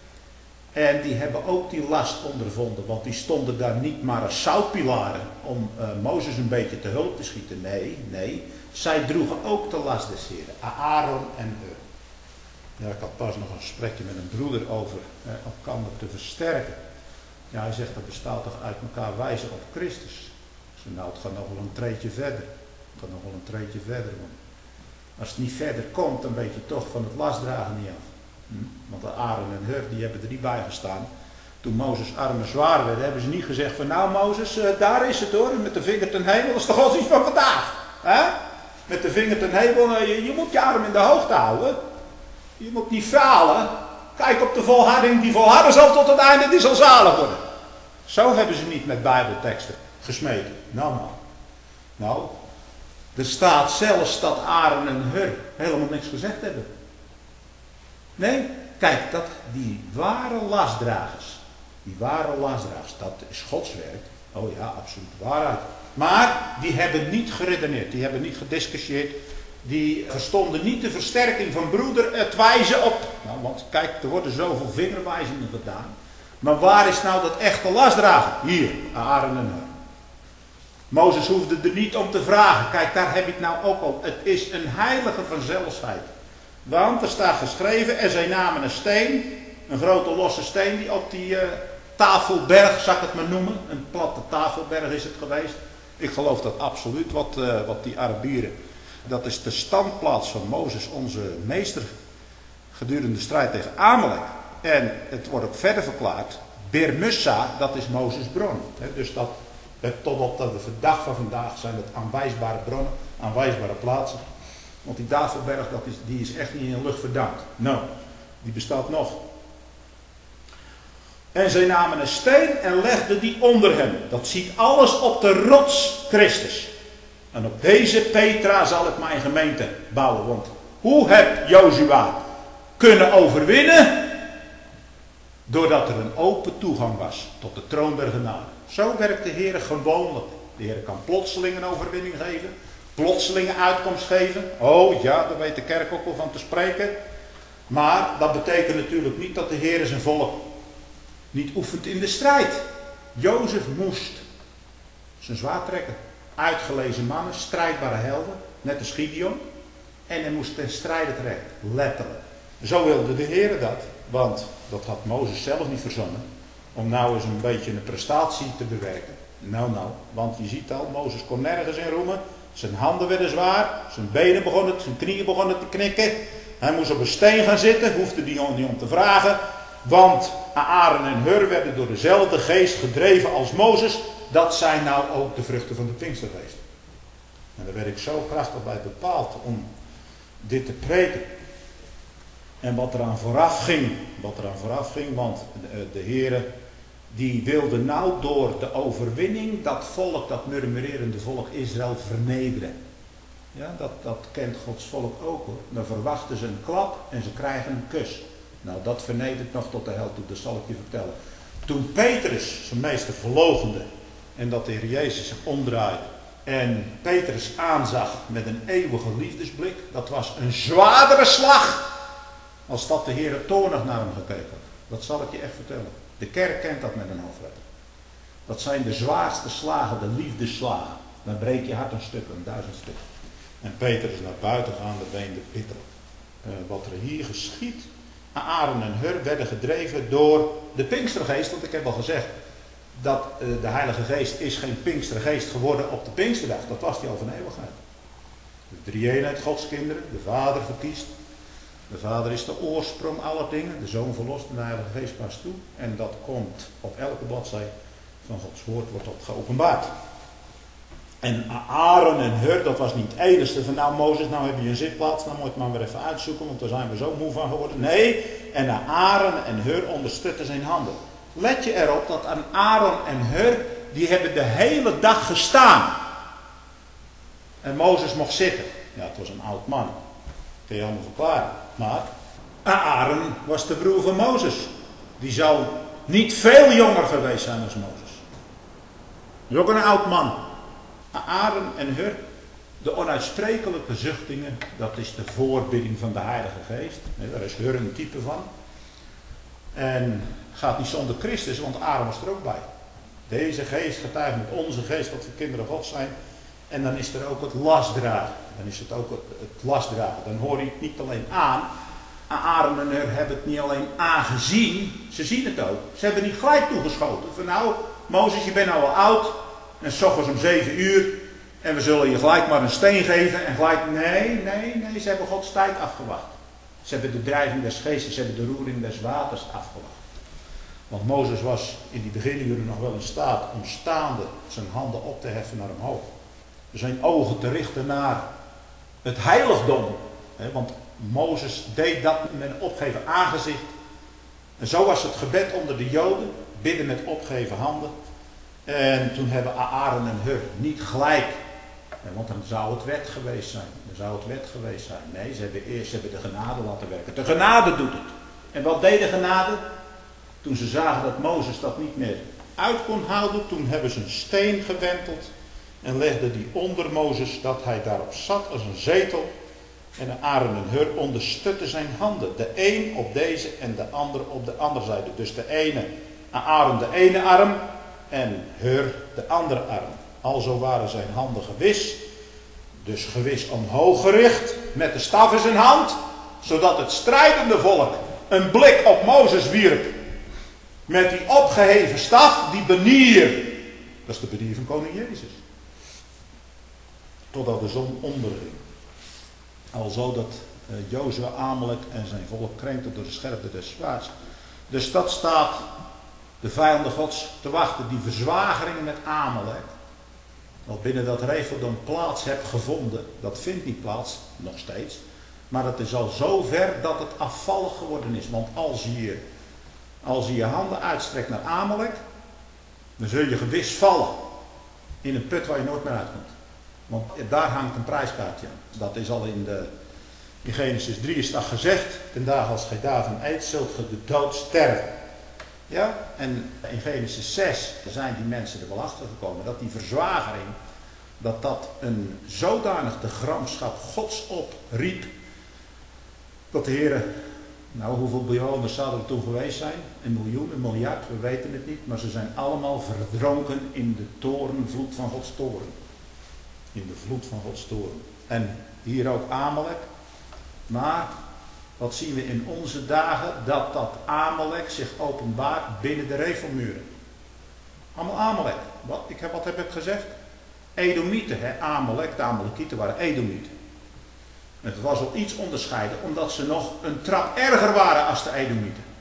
En die hebben ook die last ondervonden, want die stonden daar niet maar als zoutpilaren om uh, Mozes een beetje te hulp te schieten. Nee, nee, zij droegen ook de last des Heren, Aaron en Hur. Ja, ik had pas nog een gesprekje met een broeder over eh, elkaar te versterken. Ja, hij zegt dat bestaat toch uit elkaar wijzen op Christus. Ik zeg, nou, het gaat nog wel een treetje verder. Het gaat nog wel een treetje verder. Want als het niet verder komt, dan weet je toch van het lastdragen niet af. Hm? Want de Aaron en Hur, die hebben er niet bij gestaan. Toen Mozes armen zwaar werden, hebben ze niet gezegd van, nou Mozes, uh, daar is het hoor, met de vinger ten hemel, dat is de godsdienst van vandaag. Hè? Met de vinger ten hemel, uh, je, je moet je arm in de hoogte houden. Je moet niet falen. Kijk op de volharding, die volharden zal tot het einde, die zal zalig worden. Zo hebben ze niet met bijbelteksten gesmeten. Nou, nou. Nou, er staat zelfs dat Aaron en Hur helemaal niks gezegd hebben. Nee, kijk, dat, die ware lastdragers, die ware lastdragers, dat is Gods werk. Oh ja, absoluut waarheid. Maar die hebben niet geredeneerd, die hebben niet gediscussieerd. Die verstonden niet de versterking van broeder het wijzen op. Nou, want kijk, er worden zoveel vingerwijzingen gedaan. Maar waar is nou dat echte lastdrager? Hier, Aaron en Hur. Mozes hoefde er niet om te vragen. Kijk, daar heb ik nou ook al. Het is een heilige vanzelfsheid. Want er staat geschreven, en zij namen een steen, een grote losse steen die op die uh, tafelberg, zal ik het maar noemen. Een platte tafelberg is het geweest. Ik geloof dat absoluut wat, uh, wat die Arabieren. Dat is de standplaats van Mozes, onze meester, gedurende de strijd tegen Amalek. En het wordt ook verder verklaard, Beer Mussa, dat is Mozes' bron. He, dus dat, tot op de dag van vandaag zijn het aanwijsbare bronnen, aanwijsbare plaatsen. Want die Tafelberg, dat is, die is echt niet in de lucht verdampt. Nou, die bestaat nog. En zij namen een steen en legden die onder hem. Dat ziet alles op de rots Christus. En op deze Petra zal ik mijn gemeente bouwen. Want hoe heb Jozua kunnen overwinnen? Doordat er een open toegang was tot de troon der genade. Zo werkt de Heer gewoonlijk. De Heer kan plotseling een overwinning geven. Plotseling een uitkomst geven. Oh ja, daar weet de kerk ook wel van te spreken. Maar dat betekent natuurlijk niet dat de Heer zijn volk niet oefent in de strijd. Jozef moest zijn zwaard trekken. Uitgelezen mannen, strijdbare helden, net als Gideon. En hij moest ten strijde trekken, letterlijk. Zo wilde de Heer dat, want dat had Mozes zelf niet verzonnen. Om nou eens een beetje een prestatie te bewerken. Nou, nou, want je ziet al, Mozes kon nergens in roemen. Zijn handen werden zwaar, zijn benen begonnen, zijn knieën begonnen te knikken. Hij moest op een steen gaan zitten, hoefde die niet om te vragen. Want Aaron en Hur werden door dezelfde geest gedreven als Mozes. Dat zijn nou ook de vruchten van de Pinkstergeest. En daar werd ik zo krachtig bij bepaald om dit te preken. En wat eraan vooraf ging, wat eraan vooraf ging, want de, de Heere die wilde nou door de overwinning dat volk, dat murmurerende volk Israël vernederen. Ja, dat, dat kent Gods volk ook hoor. Dan verwachten ze een klap en ze krijgen een kus. Nou, dat vernedert nog tot de hel toe, dat zal ik je vertellen. Toen Petrus zijn meester verloochende en dat de Heer Jezus zich omdraaide en Petrus aanzag met een eeuwige liefdesblik, dat was een zwaardere slag als dat de Heer toornig naar hem gekeken had. Dat zal ik je echt vertellen. De kerk kent dat met een hoofdletter. Dat zijn de zwaarste slagen, de liefdesslagen. Dan breek je hart een stuk, een duizend stuk. En Peter is naar buiten gaan, de been de bitter. Uh, wat er hier geschiet. Aaron en Hur werden gedreven door de Pinkstergeest. Want ik heb al gezegd dat uh, de Heilige Geest is geen Pinkstergeest geworden op de Pinksterdag. Dat was die al van eeuwigheid. De drie-eenheid Gods kinderen. De Vader verkiest. De Vader is de oorsprong aller dingen. De Zoon verlost en de Heilige Geest pas toe. En dat komt op elke bladzij van Gods woord wordt dat geopenbaard. En Aaron en Hur, dat was niet het enigste van nou Mozes, nou heb je een zitplaats, nou moet je het maar weer even uitzoeken, want daar zijn we zo moe van geworden. Nee, en Aaron en Hur ondersteunen zijn handen. Let je erop dat aan Aaron en Hur, die hebben de hele dag gestaan. En Mozes mocht zitten. Ja, het was een oud man. Kun je allemaal verklaren. Maar Aaron was de broer van Mozes. Die zou niet veel jonger geweest zijn als Mozes. Dat is ook een oud man. Aaron en Hur, de onuitsprekelijke zuchtingen, dat is de voorbidding van de Heilige Geest. Daar is Hur een type van. En gaat niet zonder Christus, want Aaron was er ook bij. Deze geest getuigt met onze geest dat we kinderen Gods zijn. En dan is er ook het lastdragen. Dan is het ook het, het lastdragen. Dan hoor je het niet alleen aan. Aaron en Hur hebben het niet alleen aangezien, ze zien het ook. Ze hebben niet gelijk toegeschoten. Van nou, Mozes, je bent nou al oud. En 's ochtends om zeven uur. En we zullen je gelijk maar een steen geven. En gelijk, nee, nee, nee. Ze hebben Gods tijd afgewacht. Ze hebben de drijving des geestes, ze hebben de roering des waters afgewacht. Want Mozes was in die beginuren nog wel in staat om staande zijn handen op te heffen naar omhoog. Zijn ogen te richten naar het heiligdom. Want Mozes deed dat met een opgeven aangezicht. En zo was het gebed onder de Joden. Bidden met opgeven handen. En toen hebben Aaron en Hur niet gelijk. Want dan zou het wet geweest zijn. Dan zou het wet geweest zijn. Nee, ze hebben eerst ze hebben de genade laten werken. De genade doet het. En wat deed de genade? Toen ze zagen dat Mozes dat niet meer uit kon houden. Toen hebben ze een steen gewenteld. En legden die onder Mozes, dat hij daarop zat als een zetel. En Aaron en Hur ondersteutten zijn handen. De een op deze en de ander op de andere zijde. Dus de ene, Aaron de ene arm en Hur de andere arm. Alzo waren zijn handen gewis. Dus gewis omhoog gericht met de staf in zijn hand. Zodat het strijdende volk een blik op Mozes wierp. Met die opgeheven staf, die benier. Dat is de benier van koning Jezus. Totdat de zon onderging. Alzo dat uh, Jozua Amalek en zijn volk krenkte door de scherpte des zwaards. Dus dat staat de vijanden Gods te wachten. Die verzwagering met Amalek. Wat binnen dat regeldom plaats hebt gevonden. Dat vindt niet plaats, nog steeds. Maar het is al zo ver dat het afvallig geworden is. Want als je, als je je handen uitstrekt naar Amalek. Dan zul je gewis vallen. In een put waar je nooit meer uitkomt. Want daar hangt een prijskaartje aan. Dat is al in, de, in Genesis drie is dat gezegd. Ten dagen als gij daarvan eet, zult ge de dood sterven. Ja? En in Genesis zes zijn die mensen er wel achter gekomen. Dat die verzwagering, dat dat een zodanig de gramschap Gods opriep. Dat de Heer, nou hoeveel bewoners zouden er toen geweest zijn? Een miljoen, een miljard, we weten het niet. Maar ze zijn allemaal verdronken in de torenvloed van Gods toren. In de vloed van Gods toren. En hier ook Amalek. Maar wat zien we in onze dagen? Dat dat Amalek zich openbaart binnen de Refelmuren. Allemaal Amalek. Wat, ik heb, wat heb ik gezegd? Edomieten. Hè? Amalek, de Amalekieten waren Edomieten. Het was al iets onderscheiden. Omdat ze nog een trap erger waren als de Edomieten.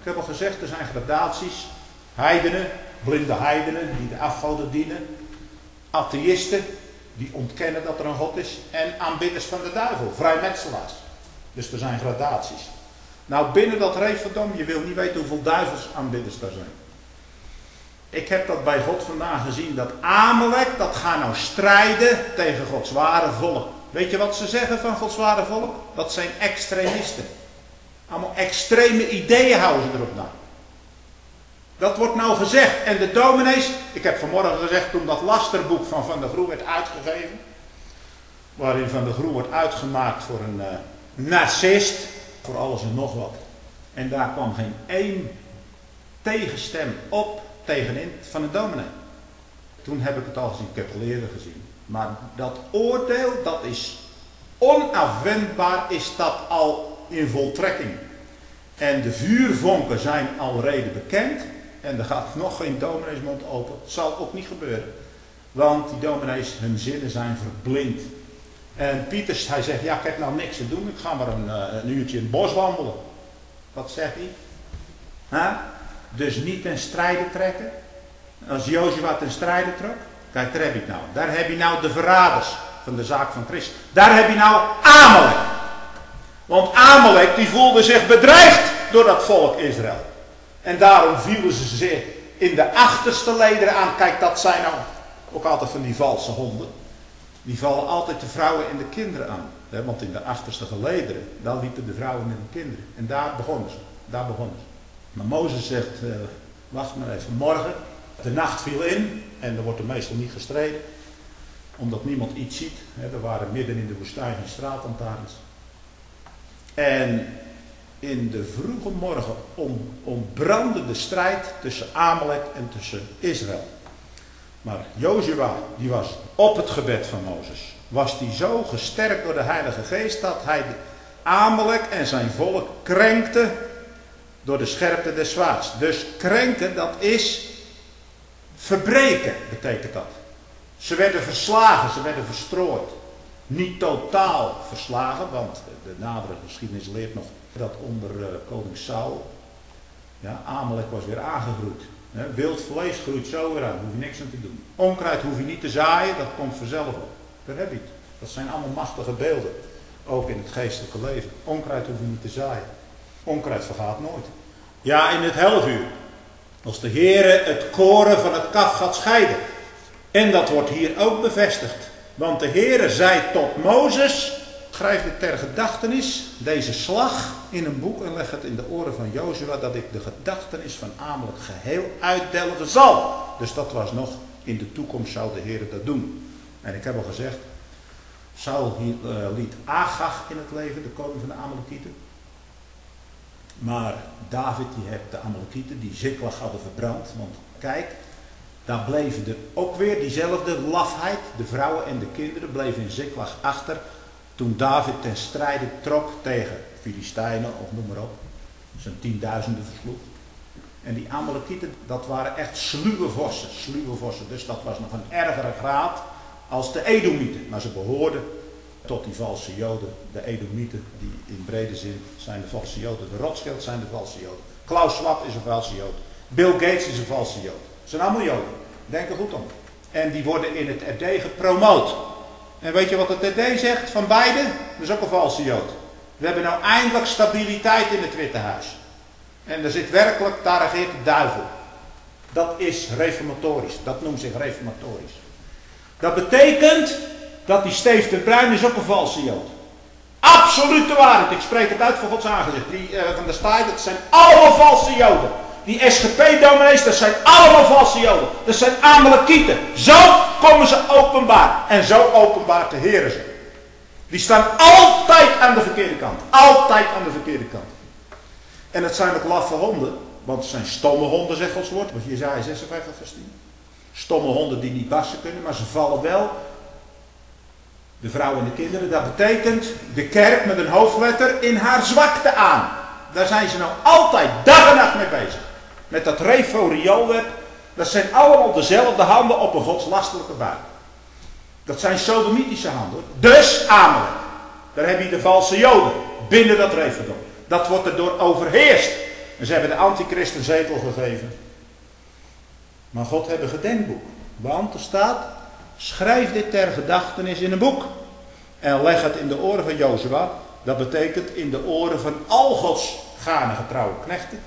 Ik heb al gezegd, er zijn gradaties. Heidenen, blinde heidenen die de afgoden dienen. Atheïsten die ontkennen dat er een God is. En aanbidders van de duivel, vrijmetselaars. Dus er zijn gradaties. Nou, binnen dat reefverdom, je wil niet weten hoeveel duivelsaanbidders daar zijn. Ik heb dat bij God vandaan gezien, dat Amalek, dat gaat nou strijden tegen Gods ware volk. Weet je wat ze zeggen van Gods ware volk? Dat zijn extremisten. Allemaal extreme ideeën houden ze erop na. Dat wordt nou gezegd. En de dominees, ik heb vanmorgen gezegd toen dat lasterboek van Van der Groe werd uitgegeven. Waarin Van der Groe wordt uitgemaakt voor een uh, narcist. Voor alles en nog wat. En daar kwam geen één tegenstem op tegenin van een dominee. Toen heb ik het al gezien, ik heb het al eerder gezien. Maar dat oordeel, dat is onafwendbaar, is dat al in voltrekking. En de vuurvonken zijn al reden bekend. En er gaat nog geen domineesmond open. Het zal ook niet gebeuren. Want die dominees, hun zinnen zijn verblind. En Pieters, hij zegt, ja, ik heb nou niks te doen. Ik ga maar een, een uurtje in het bos wandelen. Wat zegt hij? Huh? Dus niet ten strijde trekken. Als Jozua ten strijde trok. Kijk, daar heb je het nou. Daar heb je nou de verraders van de zaak van Christus. Daar heb je nou Amalek. Want Amalek die voelde zich bedreigd door dat volk Israël. En daarom vielen ze zich in de achterste lederen aan. Kijk, dat zijn nou ook altijd van die valse honden. Die vallen altijd de vrouwen en de kinderen aan. Want in de achterste gelederen, daar liepen de vrouwen en de kinderen. En daar begonnen ze. Daar begonnen ze. Maar Mozes zegt, uh, wacht maar even, morgen. De nacht viel in en er wordt er meestal niet gestreden. Omdat niemand iets ziet. Er waren midden in de woestijn geen straatlantaarns. En in de vroege morgen ontbrandde de strijd tussen Amalek en tussen Israël. Maar Jozua, die was op het gebed van Mozes. Was die zo gesterkt door de Heilige Geest dat hij Amalek en zijn volk krenkte door de scherpte des zwaards. Dus krenken, dat is verbreken, betekent dat. Ze werden verslagen, ze werden verstrooid. Niet totaal verslagen, want de nadere geschiedenis leert nog dat onder uh, koning Saul, ja, Amalek was weer aangegroeid. He, wild vlees groeit zo weer aan, hoef je niks aan te doen. Onkruid hoef je niet te zaaien, dat komt vanzelf op. Daar heb je het. Dat zijn allemaal machtige beelden, ook in het geestelijke leven. Onkruid hoef je niet te zaaien. Onkruid vergaat nooit. Ja, in het helfuur. Als de Heere het koren van het kaf gaat scheiden. En dat wordt hier ook bevestigd. Want de Heere zei tot Mozes, schrijf dit ter gedachtenis, deze slag in een boek en leg het in de oren van Jozua, dat ik de gedachtenis van Amalek geheel uitdelgen zal. Dus dat was nog, in de toekomst zou de Heere dat doen. En ik heb al gezegd, Saul liet Agag in het leven, de koning van de Amalekieten. Maar David die heeft de Amalekieten die Ziklag hadden verbrand. Want kijk, daar bleven er ook weer diezelfde lafheid. De vrouwen en de kinderen bleven in Ziklag achter. Toen David ten strijde trok tegen Filistijnen of noem maar op. Zijn tienduizenden versloeg. En die Amalekieten, dat waren echt sluwe vossen. Sluwe vossen. Dus dat was nog een ergere graad als de Edomieten. Maar ze behoorden tot die valse Joden. De Edomieten, die in brede zin zijn de valse Joden. De Rothschild zijn de valse Joden. Klaus Schwab is een valse Jood. Bill Gates is een valse Jood. Het zijn allemaal Joden. Denk er goed om. En die worden in het R D gepromoot. En weet je wat het R D zegt van beide? Dat is ook een valse Jood. We hebben nou eindelijk stabiliteit in het Witte Huis. En er zit werkelijk, daar regeert de duivel. Dat is reformatorisch. Dat noemt zich reformatorisch. Dat betekent dat die Steef de Bruin is ook een valse Jood. Absolute waarheid. Ik spreek het uit voor Gods aangezicht. Die uh, van de Staaij, dat zijn allemaal valse Joden. Die S G P-dominees, dat zijn allemaal valse Joden. Dat zijn Amalekieten. Zo komen ze openbaar. En zo openbaar te heren ze. Die staan altijd aan de verkeerde kant. Altijd aan de verkeerde kant. En het zijn ook laffe honden. Want het zijn stomme honden, zegt Gods woord. Want Jesaja zesenvijftig vers tien. Stomme honden die niet bassen kunnen, maar ze vallen wel. De vrouwen en de kinderen, dat betekent de kerk met een hoofdletter in haar zwakte aan. Daar zijn ze nou altijd dag en nacht mee bezig. Met dat Refo-rioolweb, dat zijn allemaal dezelfde handen op een godslastelijke buik. Dat zijn sodomitische handen. Dus Amalek. Daar heb je de valse Joden binnen dat Refodom. Dat wordt er door overheerst. En ze hebben de antichrist een zetel gegeven. Maar God heeft een gedenkboek. Want er staat, schrijf dit ter gedachtenis in een boek. En leg het in de oren van Jozua. Dat betekent in de oren van al Gods gane getrouwe knechten.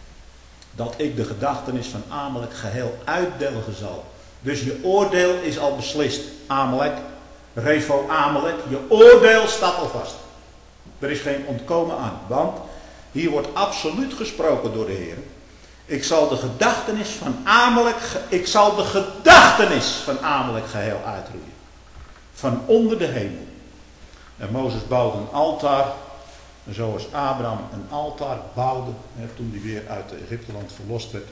Dat ik de gedachtenis van Amalek geheel uitdelgen zal. Dus je oordeel is al beslist. Amalek, Refo Amalek, je oordeel staat al vast. Er is geen ontkomen aan. Want hier wordt absoluut gesproken door de Heer. Ik zal de gedachtenis van Amalek, ik zal de gedachtenis van Amalek geheel uitroeien. Van onder de hemel. En Mozes bouwde een altaar. Zoals Abraham een altaar bouwde. Hè, toen hij weer uit Egypteland verlost werd.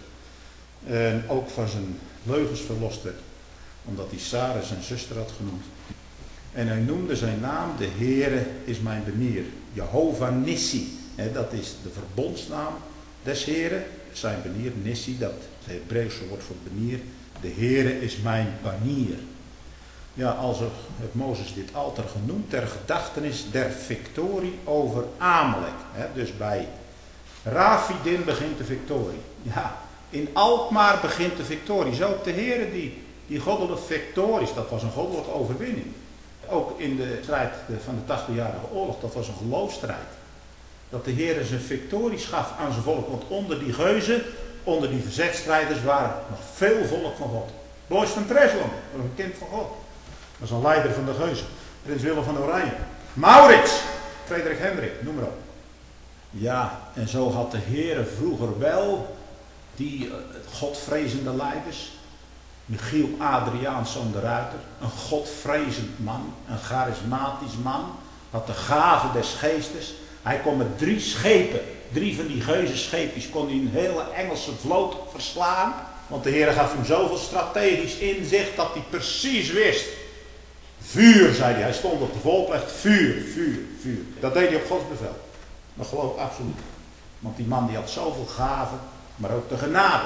En ook van zijn leugens verlost werd. Omdat hij Sarah zijn zuster had genoemd. En hij noemde zijn naam, de Heere is mijn benier. Jehovah Nissi. Hè, dat is de verbondsnaam des Heeren. Zijn benier, Nissi, dat het Hebreeuwse woord voor benier. De Heere is mijn banier. Ja, als er, heeft Mozes dit altaar genoemd ter gedachtenis der victorie over Amalek. He, dus bij Rafidim begint de victorie. Ja, in Alkmaar begint de victorie. Zo ook de Heere die, die goddelijke victories, dat was een goddelijke overwinning. Ook in de strijd van de tachtigjarige oorlog, dat was een geloofsstrijd. Dat de Heere zijn victories gaf aan zijn volk, want onder die geuzen, onder die verzetstrijders waren nog veel volk van God. Bois van Treslam, dat was een kind van God. Dat was een leider van de geuzen. Prins Willem van Oranje. Maurits. Frederik Hendrik, noem maar op. Ja, en zo had de Heere vroeger wel die uh, godvrezende leiders. Michiel Adriaanszoon de Ruiter. Een godvrezend man. Een charismatisch man. Had de gave des geestes. Hij kon met drie schepen. Drie van die geuzenscheepjes kon hij een hele Engelse vloot verslaan. Want de Heere gaf hem zoveel strategisch inzicht dat hij precies wist. Vuur, zei hij. Hij stond op de volkplecht. Vuur, vuur, vuur. Dat deed hij op Gods bevel. Dat geloof ik absoluut. Want die man die had zoveel gaven, maar ook de genade.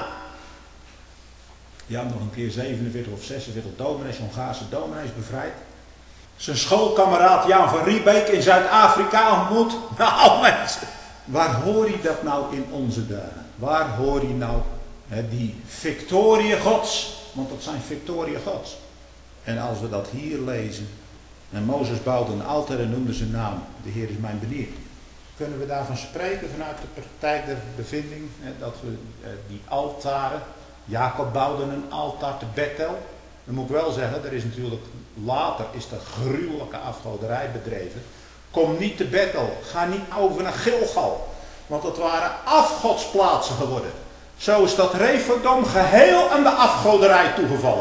Die had nog een keer zevenenveertig of zesenveertig dominees, Hongaarse dominees bevrijd. Zijn schoolkameraad Jan van Riebeek in Zuid-Afrika ontmoet. Nou mensen, waar hoor je dat nou in onze dagen? Waar hoor je nou hè, die victorie Gods? Want dat zijn victorie Gods. En als we dat hier lezen. En Mozes bouwde een altaar en noemde zijn naam. De Heer is mijn benier. Kunnen we daarvan spreken vanuit de praktijk der bevinding. Hè, dat we eh, die altaren. Jacob bouwde een altaar te Bethel. Dan moet ik wel zeggen, er is natuurlijk later is er gruwelijke afgoderij bedreven. Kom niet te Bethel. Ga niet over naar Gilgal. Want dat waren afgodsplaatsen geworden. Zo is dat Refodom geheel aan de afgoderij toegevallen.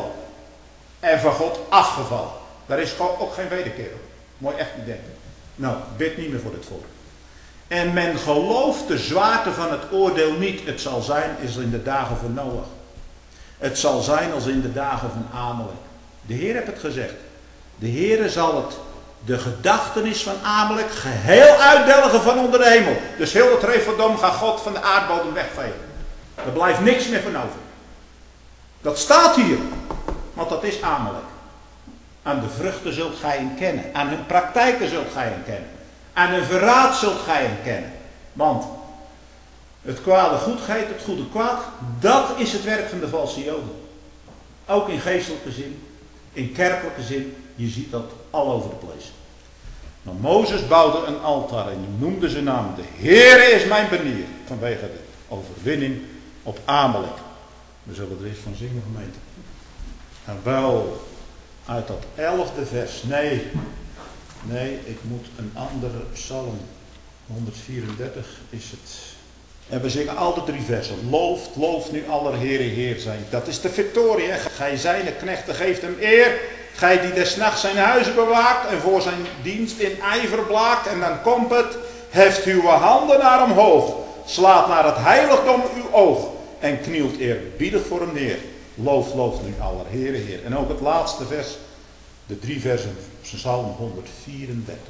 En van God afgevallen. Daar is gewoon ook geen wederkeer op. Moet je echt niet denken. Nou, bid niet meer voor dit volk. En men gelooft de zwaarte van het oordeel niet. Het zal zijn als in de dagen van Noach. Het zal zijn als in de dagen van Amalek. De Heer heeft het gezegd. De Heer zal het, de gedachtenis van Amalek geheel uitdelgen van onder de hemel. Dus heel het Refodom gaat God van de aardbodem wegvegen. Er blijft niks meer van over. Dat staat hier. Want dat is Amalek. Aan de vruchten zult gij hem kennen. Aan hun praktijken zult gij hem kennen. Aan hun verraad zult gij hem kennen. Want het kwade goed geeft, het goede kwaad. Dat is het werk van de valse joden. Ook in geestelijke zin. In kerkelijke zin. Je ziet dat all over the place. Maar Mozes bouwde een altaar en noemde zijn naam. De Heere is mijn benier. Vanwege de overwinning op Amalek. We zullen er eens van zingen, gemeente. En wel uit dat elfde vers. Nee, nee, ik moet een andere psalm. honderdvierendertig is het. En we zingen altijd drie versen. Looft, looft nu aller Heere Heer zijn. Dat is de victorie. Hè? Gij zijne knechten geeft hem eer. Gij die des nachts zijn huizen bewaakt en voor zijn dienst in ijver blaakt. En dan komt het. Heft uw handen naar omhoog. Slaat naar het heiligdom uw oog. En knielt eerbiedig voor hem neer. Loof, loof nu aller Heere Heer. En ook het laatste vers. De drie versen. Psalm honderdvierendertig.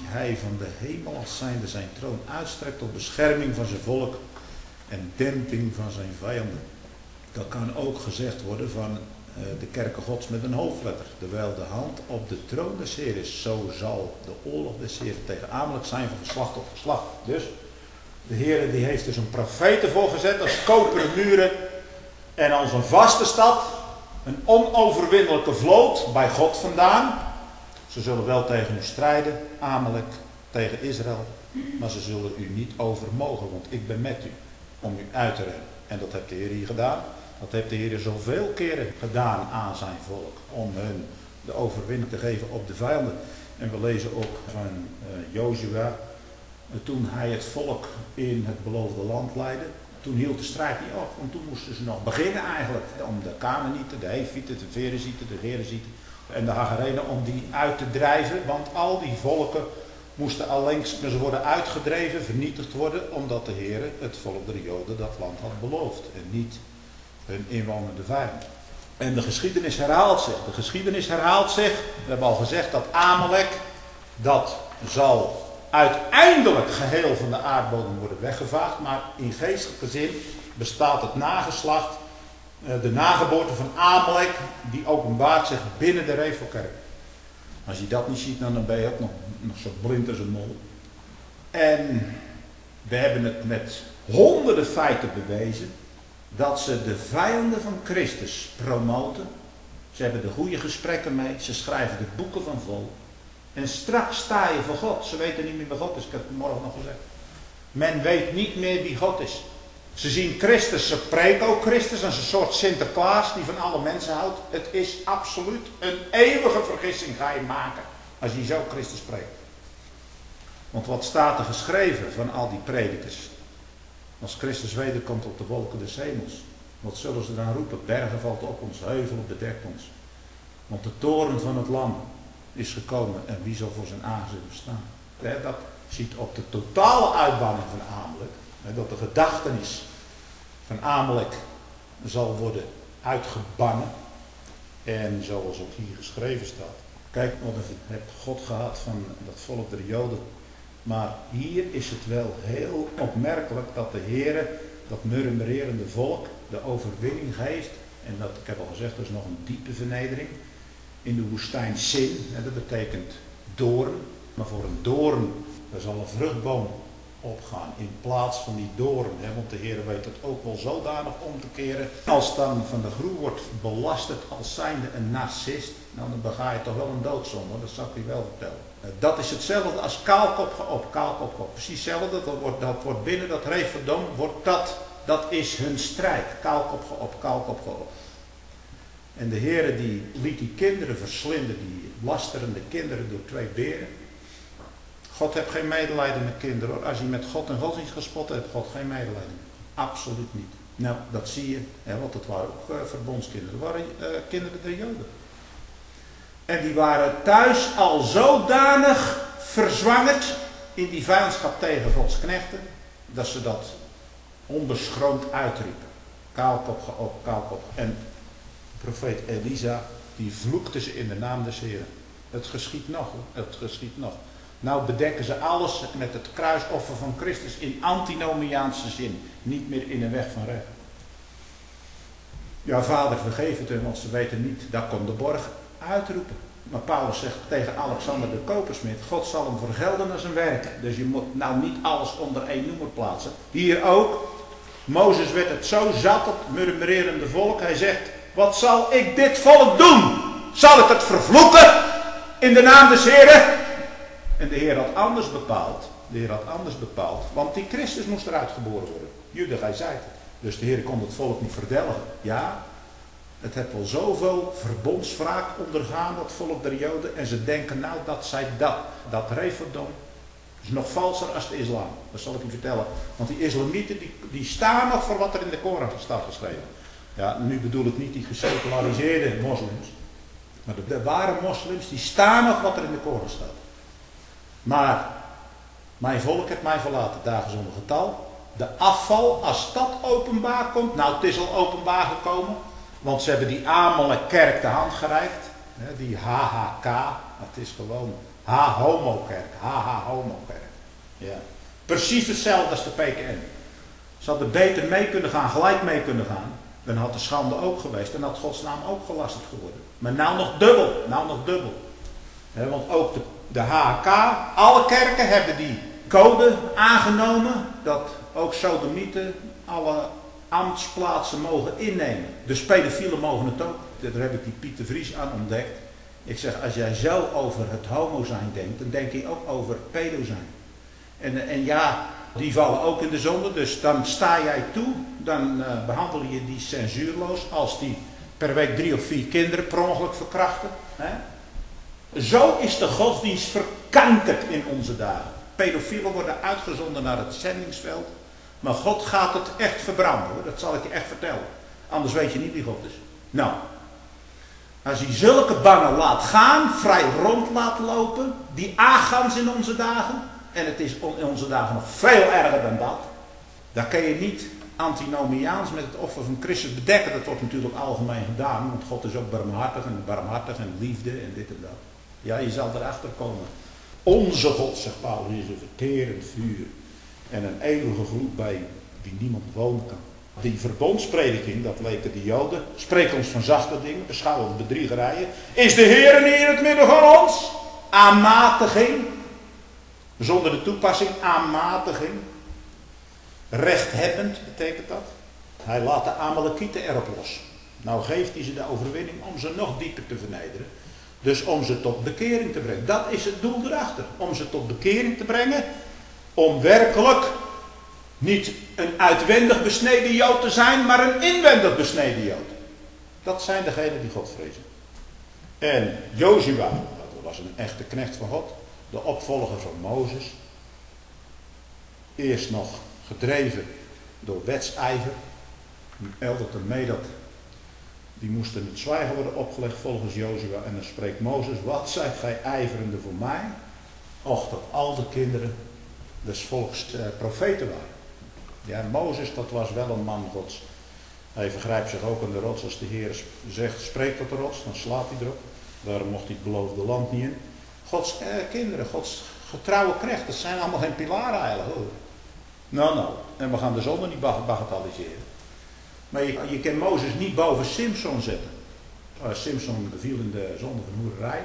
hij van de hemel als zijnde zijn troon uitstrekt tot bescherming van zijn volk en demping van zijn vijanden. Dat kan ook gezegd worden van uh, de kerken gods met een hoofdletter. Terwijl de hand op de troon des Heer is, zo zal de oorlog des Heer tegen Amalek zijn van geslacht op geslacht. Dus de Heer die heeft dus een profeet ervoor gezet als koperen muren en als een vaste stad. Een onoverwinnelijke vloot bij God vandaan. Ze zullen wel tegen u strijden, Amalek, tegen Israël. Maar ze zullen u niet overmogen, want ik ben met u om u uit te redden. En dat heeft de Heer hier gedaan. Dat heeft de Heer zoveel keren gedaan aan zijn volk. Om hun de overwinning te geven op de vijanden. En we lezen ook van uh, Jozua. Toen hij het volk in het beloofde land leidde. Toen hield de strijd niet op. Want toen moesten ze nog beginnen eigenlijk. Om de Kanaanieten, de Hefieten, de Ferezieten, de Gerizieten en de Hagarenen. Om die uit te drijven. Want al die volken moesten allengs ze worden uitgedreven, vernietigd worden. Omdat de Heer het volk der Joden dat land had beloofd. En niet hun inwonende vijand. En de geschiedenis herhaalt zich. De geschiedenis herhaalt zich. We hebben al gezegd dat Amalek, dat zal uiteindelijk geheel van de aardbodem worden weggevaagd. Maar in geestelijke zin bestaat het nageslacht, de nageboorte van Amalek, die openbaart zich binnen de Revelkerk. Als je dat niet ziet, dan ben je ook nog, nog zo blind als een mol. En we hebben het met honderden feiten bewezen dat ze de vijanden van Christus promoten. Ze hebben de goede gesprekken mee. Ze schrijven de boeken van vol. En straks sta je voor God. Ze weten niet meer wie God is. Ik heb het morgen nog gezegd. Men weet niet meer wie God is. Ze zien Christus. Ze preken ook Christus als een soort Sinterklaas die van alle mensen houdt. Het is absoluut een eeuwige vergissing ga je maken als je zo Christus spreekt. Want wat staat er geschreven van al die predikers? Als Christus wederkomt op de wolken des hemels. Wat zullen ze dan roepen? Bergen valt op ons, heuvelen bedekt ons. Want de toren van het lam is gekomen en wie zal voor zijn aangezicht bestaan? Dat ziet op de totale uitbanning van Amalek. Dat de gedachtenis van Amalek zal worden uitgebannen. En zoals ook hier geschreven staat. Kijk, wat heeft God gehad van dat volk der Joden. Maar hier is het wel heel opmerkelijk dat de Heer dat murmurerende volk de overwinning geeft. En dat, ik heb al gezegd, dat is nog een diepe vernedering. In de woestijn Sin, dat betekent doorn. Maar voor een doorn, daar zal een vruchtboom opgaan in plaats van die doorn. Hè, want de Heer weet het ook wel zodanig om te keren. Als dan van de groe wordt belasterd als zijnde een narcist, nou dan bega je toch wel een doodzonde, dat zal ik u wel vertellen. Dat is hetzelfde als kaalkop op, kaalkop op. Precies hetzelfde, dat wordt, dat wordt binnen dat Referdom, wordt dat, dat is hun strijd. Kaalkop op, kaalkop op. En de Heer die liet die kinderen verslinden, die lasterende kinderen door twee beren. God heeft geen medelijden met kinderen hoor. Als je met God en godsdienst gespot hebt, God geen medelijden. Absoluut niet. Nou, dat zie je, hè, want het waren ook uh, verbondskinderen. Dat waren uh, kinderen der Joden. En die waren thuis al zodanig verzwangerd in die vijandschap tegen Gods knechten, dat ze dat onbeschroomd uitriepen. Kaalkop op, kaalkop. En de profeet Elisa, die vloekte ze in de naam des Heren. Het geschiet nog, het geschiet nog. Nou bedekken ze alles met het kruisoffer van Christus in antinomiaanse zin. Niet meer in een weg van recht. Ja, Vader, vergeef het hun, want ze weten niet. Daar komt de borg uitroepen. Maar Paulus zegt tegen Alexander de kopersmid, God zal hem vergelden naar zijn werken. Dus je moet nou niet alles onder één noemer plaatsen. Hier ook. Mozes werd het zo zat, het murmurerende volk. Hij zegt, wat zal ik dit volk doen? Zal ik het vervloeken in de naam des Heren? En de Heer had anders bepaald. De Heer had anders bepaald. Want die Christus moest eruit geboren worden. Jude, gij zijt het. Dus de Heer kon het volk niet verdelgen. Ja, het heeft wel zoveel verbondswraak ondergaan, dat volk der Joden. En ze denken nou dat zij dat, dat Referdom, is nog valser als de islam. Dat zal ik u vertellen. Want die islamieten, die, die staan nog voor wat er in de Koran staat geschreven. Ja, nu bedoel ik niet die geseculariseerde moslims. Maar de, de ware moslims, die staan nog wat er in de Koran staat. Maar, mijn volk heeft mij verlaten, dagen zonder getal. De afval, als dat openbaar komt, nou het is al openbaar gekomen. Want ze hebben die Amalek kerk de hand gereikt. Die H H K, het is gewoon Ha, homokerk. Ha, ha, homokerk. Ja. Precies hetzelfde als de P K N. Ze hadden beter mee kunnen gaan, gelijk mee kunnen gaan. Dan had de schande ook geweest. En had Gods naam ook gelasterd geworden. Maar nou nog dubbel. Nou nog dubbel. He, want ook de, de H K, alle kerken hebben die code aangenomen. Dat ook sodomieten alle ambtsplaatsen mogen innemen. Dus pedofielen mogen het ook. Daar heb ik die Pieter Vries aan ontdekt. Ik zeg, als jij zo over het homo zijn denkt, dan denk je ook over pedo zijn. En, en ja, die vallen ook in de zonde, dus dan sta jij toe, dan uh, behandel je die censuurloos als die per week drie of vier kinderen per ongeluk verkrachten. Hè? Zo is de godsdienst verkankerd in onze dagen. Pedofielen worden uitgezonden naar het zendingsveld, maar God gaat het echt verbranden, hoor. Dat zal ik je echt vertellen. Anders weet je niet wie God is. Nou, als hij zulke bannen laat gaan, vrij rond laat lopen, die agans in onze dagen, en het is in onze dagen nog veel erger dan dat, dan kun je niet antinomiaans met het offer van Christus bedekken. Dat wordt natuurlijk algemeen gedaan, want God is ook barmhartig en barmhartig en liefde en dit en dat. Ja, je zal erachter komen. Onze God, zegt Paulus, is een verterend vuur en een eeuwige gloed bij wie niemand wonen kan. Die verbondsprediking, dat leken de Joden, spreekt ons van zachte dingen, beschouwen bedriegerijen. Is de Heer niet in het midden van ons? Aanmatiging. Zonder de toepassing, aanmatiging. Rechthebbend betekent dat. Hij laat de Amalekieten erop los. Nou geeft hij ze de overwinning om ze nog dieper te vernederen. Dus om ze tot bekering te brengen. Dat is het doel erachter. Om ze tot bekering te brengen. Om werkelijk niet een uitwendig besneden Jood te zijn, maar een inwendig besneden Jood. Dat zijn degenen die God vrezen. En Jozua, dat was een echte knecht van God. De opvolger van Mozes. Eerst nog gedreven door wetsijver. Eldert en Medad, die moesten het zwijgen worden opgelegd volgens Jozua. En dan spreekt Mozes, wat zijt gij ijverende voor mij? Och, dat al de kinderen des volks eh, profeten waren. Ja, Mozes, dat was wel een man Gods. Hij vergrijpt zich ook aan de rots. Als de Heer zegt, spreek tot de rots, dan slaat hij erop. Daarom mocht hij het beloofde land niet in. Gods eh, kinderen, Gods getrouwe knechten, dat zijn allemaal geen pilaren eigenlijk. Hoor. Nou, nou. En we gaan de zonde niet bagatelliseren. Maar je, je kan Mozes niet boven Simson zetten. Uh, Simson viel in de zonde van hoererij.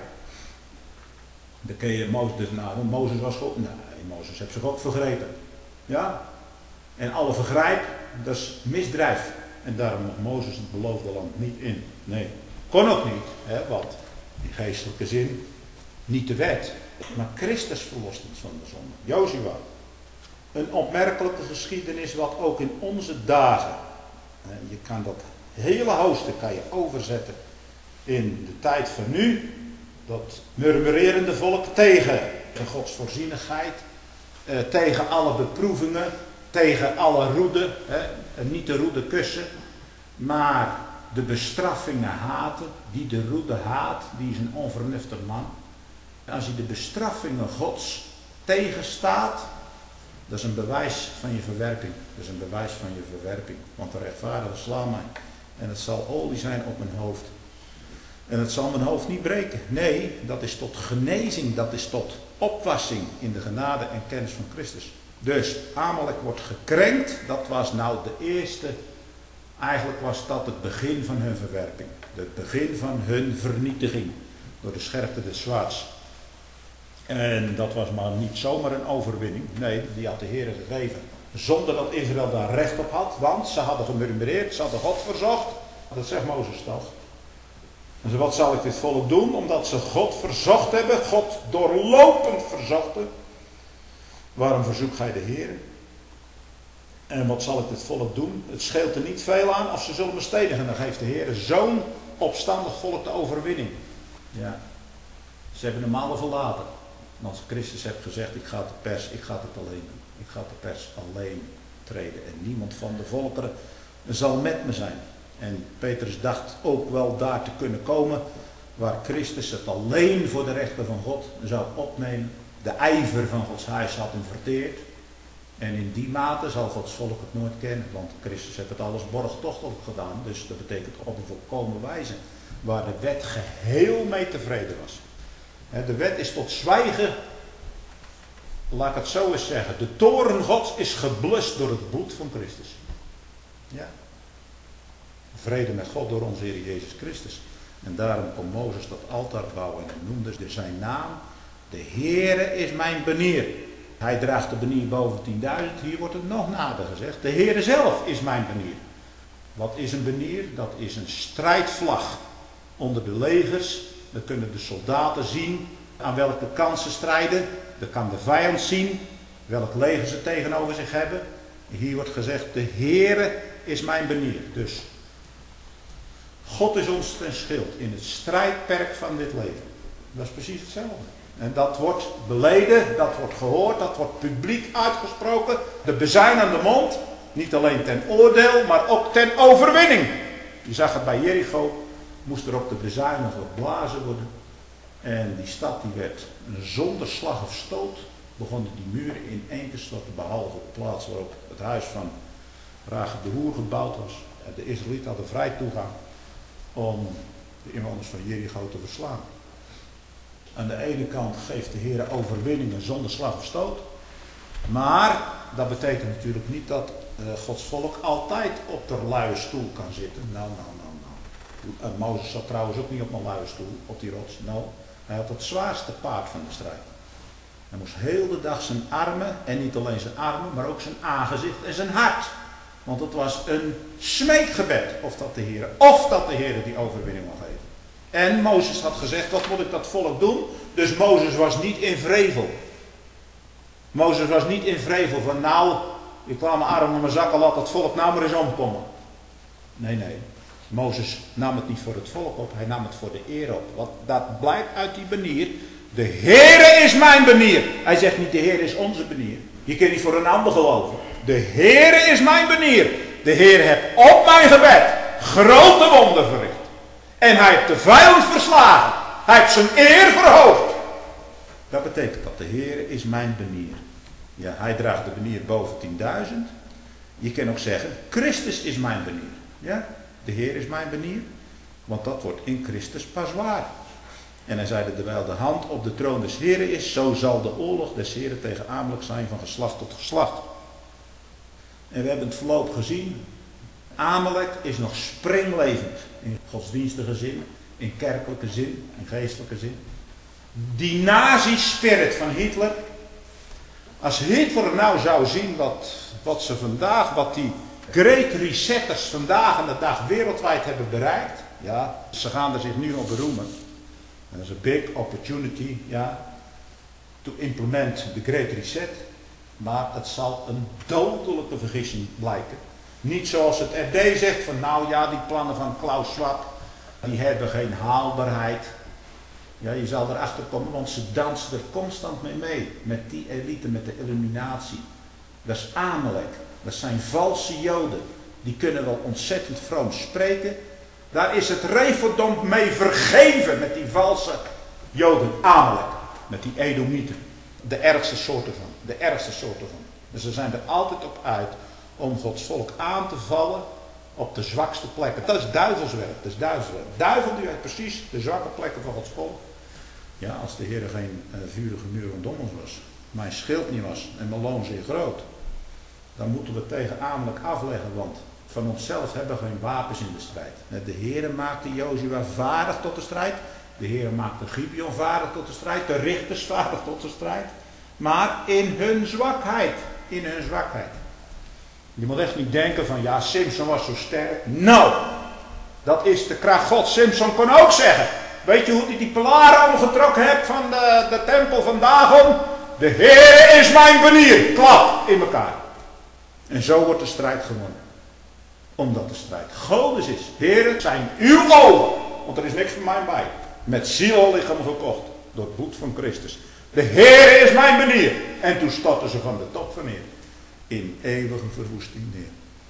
Dan kun je Mozes dus nadoen. Mozes was goed. Nee, Mozes heeft zich ook vergrepen. Ja? En alle vergrijp, dat is misdrijf. En daarom mocht Mozes het beloofde land niet in. Nee, kon ook niet. Hè, want in geestelijke zin niet de wet. Maar Christus verlost ons van de zonde. Jozua. Een opmerkelijke geschiedenis wat ook in onze dagen. Je kan dat hele hoofdstuk kan je overzetten in de tijd van nu. Dat murmurerende volk tegen Gods voorzienigheid. Eh, tegen alle beproevingen. Tegen alle roede. Hè, niet de roede kussen. Maar de bestraffingen haten. Die de roede haat. Die is een onvernuftig man. Als je de bestraffingen Gods tegenstaat. Dat is een bewijs van je verwerping. Dat is een bewijs van je verwerping. Want de rechtvaardige sla mij. En het zal olie zijn op mijn hoofd. En het zal mijn hoofd niet breken. Nee, dat is tot genezing. Dat is tot opwassing in de genade en kennis van Christus. Dus Amalek wordt gekrenkt. Dat was nou de eerste. Eigenlijk was dat het begin van hun verwerping. Het begin van hun vernietiging. Door de scherpte des zwaards. En dat was maar niet zomaar een overwinning. Nee, die had de Heer gegeven. Zonder dat Israël daar recht op had. Want ze hadden gemurmureerd. Ze hadden God verzocht. Dat zegt Mozes toch. En zo, wat zal ik dit volk doen? Omdat ze God verzocht hebben. God doorlopend verzochten. Waarom verzoekt gij de Heer? En wat zal ik dit volk doen? Het scheelt er niet veel aan of ze zullen me stenigen. Dan geeft de Heer zo'n opstandig volk de overwinning. Ja. Ze hebben hem alle verlaten. Want Christus heeft gezegd, ik ga de pers, ik ga het alleen doen. Ik ga de pers alleen treden. En niemand van de volkeren zal met me zijn. En Petrus dacht ook wel daar te kunnen komen. Waar Christus het alleen voor de rechten van God zou opnemen. De ijver van Gods huis had hem verteerd. En in die mate zal Gods volk het nooit kennen. Want Christus heeft het alles borgtochtelijk gedaan. Dus dat betekent op een volkomen wijze. Waar de wet geheel mee tevreden was. De wet is tot zwijgen, laat ik het zo eens zeggen. De toorn Gods is geblust door het bloed van Christus. Ja. Vrede met God door onze Heer Jezus Christus. En daarom kon Mozes dat altaar bouwen en noemde zijn naam. De Heere is mijn benier. Hij draagt de benier boven tienduizend. Hier wordt het nog nader gezegd. De Heere zelf is mijn benier. Wat is een benier? Dat is een strijdvlag onder de legers. Dan kunnen de soldaten zien aan welke kant ze strijden. Dan kan de vijand zien welk leger ze tegenover zich hebben. Hier wordt gezegd, de Heere is mijn benier. Dus God is ons ten schild in het strijdperk van dit leven. Dat is precies hetzelfde. En dat wordt beleden, dat wordt gehoord, dat wordt publiek uitgesproken. De bezuinende mond, niet alleen ten oordeel, maar ook ten overwinning. Je zag het bij Jericho, moest er op de bezuiniger geblazen worden. En die stad die werd zonder slag of stoot, begonnen die muren in één te storten, behalve de plaats waarop het huis van Rahab de Hoer gebouwd was. De Israëlieten hadden vrij toegang om de inwoners van Jericho te verslaan. Aan de ene kant geeft de Heer overwinningen zonder slag of stoot. Maar dat betekent natuurlijk niet dat uh, Gods volk altijd op de luie stoel kan zitten. Nou, nou, nou, nou. Uh, Mozes zat trouwens ook niet op een luie stoel, op die rots. Nou, hij had het zwaarste paard van de strijd. Hij moest heel de dag zijn armen, en niet alleen zijn armen, maar ook zijn aangezicht en zijn hart. Want het was een smeekgebed of dat de Heer, of dat de Heer die overwinning mag geven. En Mozes had gezegd, wat moet ik dat volk doen? Dus Mozes was niet in vrevel. Mozes was niet in vrevel van nou, ik laat mijn arm in mijn zakken, laat het volk nou maar eens omkomen. Nee, nee. Mozes nam het niet voor het volk op, hij nam het voor de eer op. Want dat blijkt uit die benier. De Heere is mijn benier. Hij zegt niet de Heer is onze benier. Je kunt niet voor een ander geloven. De Heere is mijn benier. De Heer heeft op mijn gebed grote wonderen verricht. En hij heeft de vijand verslagen. Hij heeft zijn eer verhoogd. Dat betekent dat de Heer is mijn benier. Ja, hij draagt de benier boven tienduizend. Je kan ook zeggen, Christus is mijn benier. Ja, de Heer is mijn benier. Want dat wordt in Christus pas waar. En hij zei, terwijl de hand op de troon des Heren is, zo zal de oorlog des Heren tegen Amalek zijn van geslacht tot geslacht. En we hebben het voorlopig gezien. Amalek is nog springlevend in godsdienstige zin, in kerkelijke zin, in geestelijke zin. Die nazi-spirit van Hitler. Als Hitler nou zou zien wat, wat ze vandaag, wat die great resetters vandaag aan de dag wereldwijd hebben bereikt. Ja, ze gaan er zich nu op beroemen. Dat is een big opportunity, ja, to implement the great reset. Maar het zal een dodelijke vergissing blijken. Niet zoals het R D zegt van nou ja, die plannen van Klaus Schwab, die hebben geen haalbaarheid. Ja, je zal erachter komen, want ze dansen er constant mee mee. Met die elite, met de illuminatie. Dat is Amalek. Dat zijn valse joden. Die kunnen wel ontzettend vroom spreken. Daar is het Reverdomp mee vergeven met die valse joden. Amalek. Met die Edomieten. De ergste soorten van. De ergste soorten van. Dus ze zijn er altijd op uit om Gods volk aan te vallen op de zwakste plekken. Dat is duivelswerk. Dat is duivelswerk. Duivel die uit precies de zwakke plekken van Gods volk. Ja, als de Heer geen uh, vurige muur rondom ons was. Mijn schild niet was en mijn loon zeer groot. Dan moeten we tegen Amalek afleggen, want van onszelf hebben we geen wapens in de strijd. De Heer maakte Jozua vaardig tot de strijd. De Heer maakte Gibeon vaardig tot de strijd. De richters vaardig tot de strijd. Maar in hun zwakheid. In hun zwakheid. Je moet echt niet denken van ja, Simson was zo sterk. Nou, dat is de kracht Gods. Simson kon ook zeggen. Weet je hoe hij die pilaren omgetrokken heeft van de, de tempel van Dagon? De Heer is mijn benier. Klap in elkaar. En zo wordt de strijd gewonnen. Omdat de strijd Godes is. Heren, zijn uw ogen. Want er is niks van mij bij. Met ziel en lichaam gekocht. Door het bloed van Christus. De Heer is mijn benier. En toen stortten ze van de top van neer. In eeuwige verwoesting neer.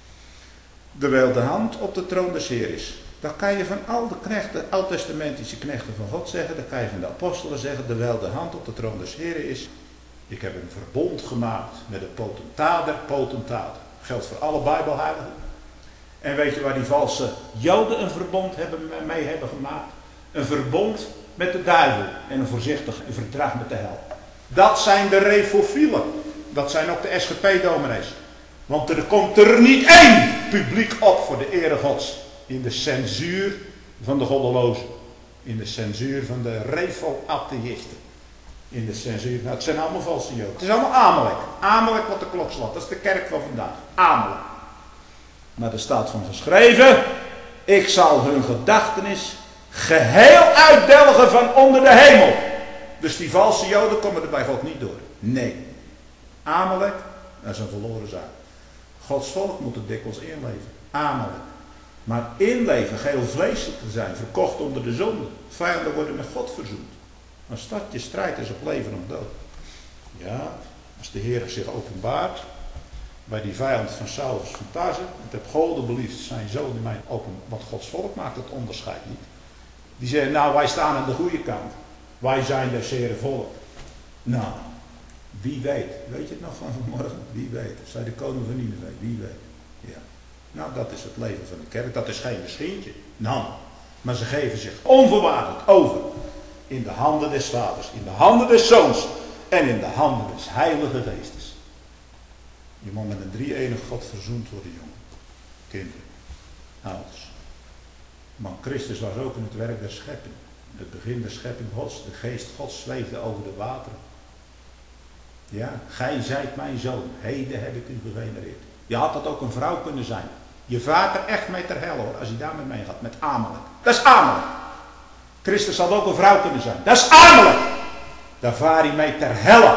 Terwijl de hand op de troon des Heer is. Dat kan je van al de knechten, oud-testamentische knechten van God zeggen. Dat kan je van de apostelen zeggen. Terwijl de hand op de troon des Heer is. Ik heb een verbond gemaakt met de potentaat der potentaten. Geldt voor alle Bijbelheiligen. En weet je waar die valse Joden een verbond hebben, mee hebben gemaakt? Een verbond met de duivel en een voorzichtig verdrag met de hel. Dat zijn de refofielen. Dat zijn ook de S G P-dominees. Want er komt er niet één publiek op voor de ere Gods. In de censuur van de goddelozen. In de censuur van de refo-atheïsten. In de censuur, nou het zijn allemaal valse joden. Het is allemaal Amalek. Amalek wat de klok slaat. Dat is de kerk van vandaag. Amalek. Maar er staat van geschreven. Ik zal hun gedachtenis geheel uitdelgen van onder de hemel. Dus die valse joden komen er bij God niet door. Nee. Amalek, dat is een verloren zaak. Gods volk moet er dikwijls inleven. Amalek. Maar inleven, geheel vleeselijk te zijn, verkocht onder de zonde. Vijanden worden met God verzoend. Als dat je strijd is op leven of dood. Ja, als de Heer zich openbaart bij die vijand van Saulus van Tarse. Het heb God beliefd zijn zoon in mij open. Want Gods volk maakt het onderscheid niet. Die zeggen, nou wij staan aan de goede kant. Wij zijn de zere volk. Nou, wie weet. Weet je het nog van vanmorgen? Wie weet. Zij de koning van Nineve. Wie weet. Ja. Nou, dat is het leven van de kerk. Dat is geen misschien. Nou, maar ze geven zich onvoorwaardelijk over. In de handen des vaders. In de handen des zoons. En in de handen des heilige geestes. Je moet met een drie-enig God verzoend worden, jongen. Kinderen. Ouders. Maar Christus was ook in het werk der schepping. Het begin der schepping Gods. De geest Gods zweefde over de wateren. Ja, gij zijt mijn zoon. Heden heb ik u gegenereerd. Je had dat ook een vrouw kunnen zijn. Je vaart er echt mee ter hel hoor. Als hij daarmee meegaat. Met Amalek. Dat is Amalek. Christus had ook een vrouw kunnen zijn. Dat is Amalek. Daar vaart hij mee ter helle.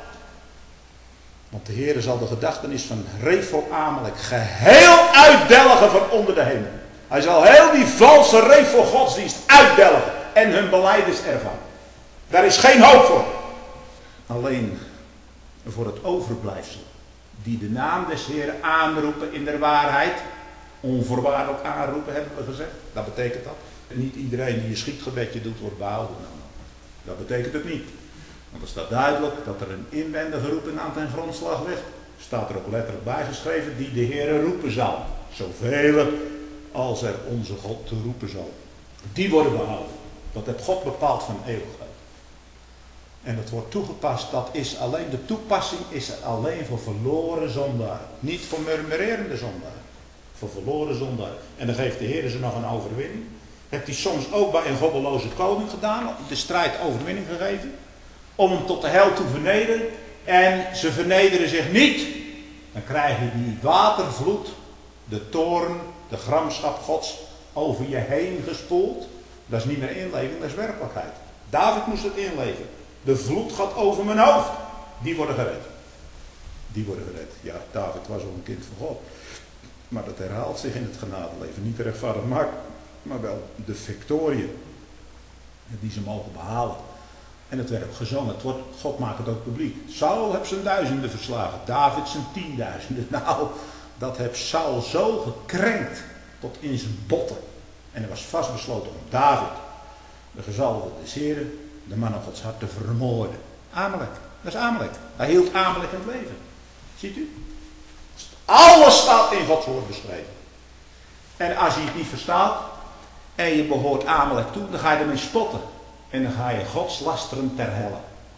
Want de Heer zal de gedachtenis van Refo Amalek geheel uitdelgen van onder de hemel. Hij zal heel die valse Refo godsdienst uitdelgen. En hun belijdens ervan. Daar is geen hoop voor. Alleen voor het overblijfsel. Die de naam des Heeren aanroepen in der waarheid. Onvoorwaardelijk aanroepen hebben we gezegd. Dat betekent dat. Niet iedereen die een schietgebedje doet wordt behouden. Nou, dat betekent het niet. Want er staat duidelijk dat er een inwendige roeping aan ten grondslag ligt. Staat er ook letterlijk bijgeschreven. Die de Heere roepen zal. Zoveel als er onze God te roepen zal. Die worden behouden. Dat heeft God bepaald van eeuwigheid. En het wordt toegepast, dat is alleen, de toepassing is alleen voor verloren zondaren. Niet voor murmurerende zondaren. Voor verloren zondaren. En dan geeft de Heer ze nog een overwinning. Heeft hij soms ook bij een goddeloze koning gedaan. De strijd overwinning gegeven. Om hem tot de hel te vernederen. En ze vernederen zich niet. Dan krijg je die watervloed. De toorn, de gramschap Gods over je heen gespoeld. Dat is niet meer inleving, dat is werkelijkheid. David moest het inleven. De vloed gaat over mijn hoofd. Die worden gered. Die worden gered. Ja, David was ook een kind van God. Maar dat herhaalt zich in het genadeleven. Niet de rechtvaardig maakt, maar wel de victorie. Die ze mogen behalen. En het werd ook gezongen. Het wordt, God maakt het ook publiek. Saul heeft zijn duizenden verslagen. David zijn tienduizenden. Nou, dat heeft Saul zo gekrenkt. Tot in zijn botten. En hij was vastbesloten om David, de gezalfde des Heren, de man op Gods hart te vermoorden. Amalek. Dat is Amalek. Hij hield Amalek in het leven. Ziet u? Alles staat in Gods woord beschreven. En als je het niet verstaat en je behoort Amalek toe, dan ga je ermee spotten. En dan ga je Gods lasteren ter helle.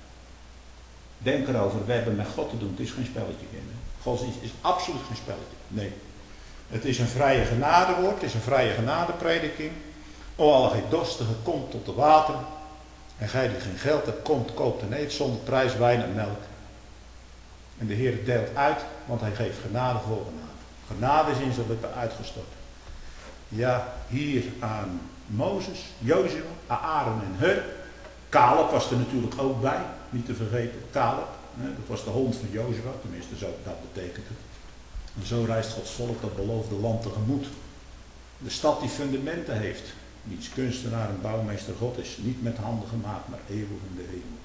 Denk erover, we hebben met God te doen. Het is geen spelletje, kinderen. Godsdienst is absoluut geen spelletje. Nee. Het is een vrije genadewoord, het is een vrije genadeprediking. O, alle gij dorstige, komt tot de water. En gij die geen geld hebt, komt, koopt en eet zonder prijs wijn en melk. En de Heer deelt uit, want hij geeft genade voor genade. Genade is in zijn lippen uitgestort. Ja, hier aan Mozes, Jozua, Aaron en Hur. Caleb was er natuurlijk ook bij, niet te vergeten. Caleb, dat was de hond van Jozua, tenminste zo, dat betekent het. En zo reist Gods volk dat beloofde land tegemoet. De stad die fundamenten heeft. Niets kunstenaar en bouwmeester God is. Niet met handen gemaakt, maar eeuwig in de hemel.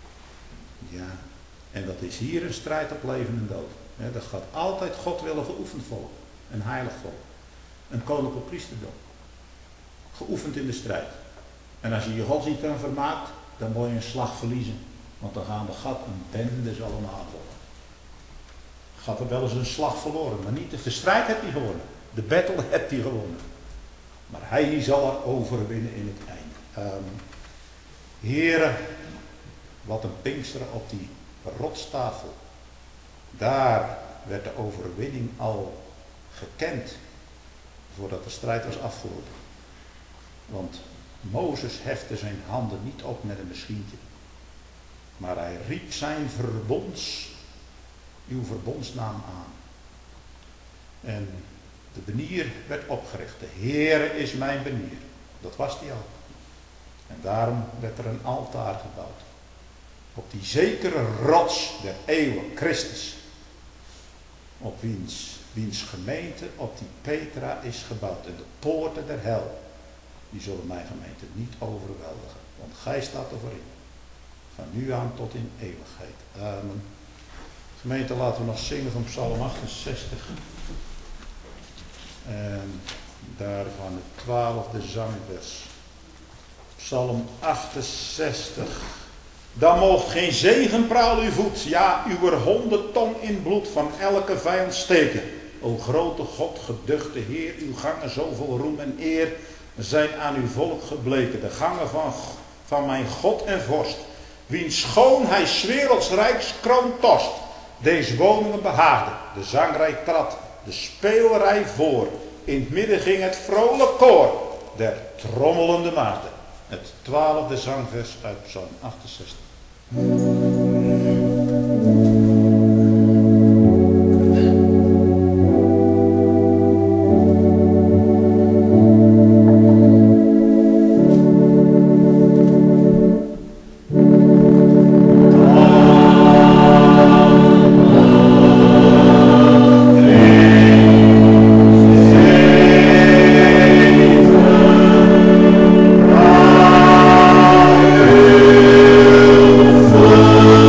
Ja, en dat is hier een strijd op leven en dood. Ja, dat gaat altijd God willen geoefend volk. Een heilig volk. Een koninklijk priesterdom. Geoefend in de strijd. En als je je God niet kan vermaakt, dan moet je een slag verliezen. Want dan gaan de gat een bende zal hem aanvallen. Gaat er wel eens een slag verloren, maar niet de strijd heeft hij gewonnen. De battle heeft hij gewonnen. Maar hij zal er overwinnen in het einde. Um, Heere, wat een Pinksteren op die rotstafel. Daar werd de overwinning al gekend voordat de strijd was afgelopen. Want Mozes hefte zijn handen niet op met een maschientje. Maar hij riep zijn verbonds, uw verbondsnaam aan. En de benier werd opgericht. De Heere is mijn benier. Dat was die al. En daarom werd er een altaar gebouwd. Op die zekere rots der eeuwen, Christus. Op wiens, wiens gemeente op die Petra is gebouwd. En de poorten der hel, die zullen mijn gemeente niet overweldigen. Want gij staat er voorin. Van nu aan tot in eeuwigheid. Amen. Gemeente, laten we nog zingen van Psalm achtenzestig. En daarvan het twaalfde zangvers. Psalm achtenzestig. Dan moogt geen zegenpraal uw voet, ja, uw honderd tong in bloed van elke vijand steken. O grote God, geduchte Heer, uw gangen zoveel roem en eer zijn aan uw volk gebleken. De gangen van, van mijn God en vorst, wiens schoon hij 's werelds rijks kroon torst. Deze woningen behaagde, de zangrij trad, de speelrij voor. In het midden ging het vrolijk koor der trommelende maagden. Het twaalfde zangvers uit Psalm achtenzestig. Oh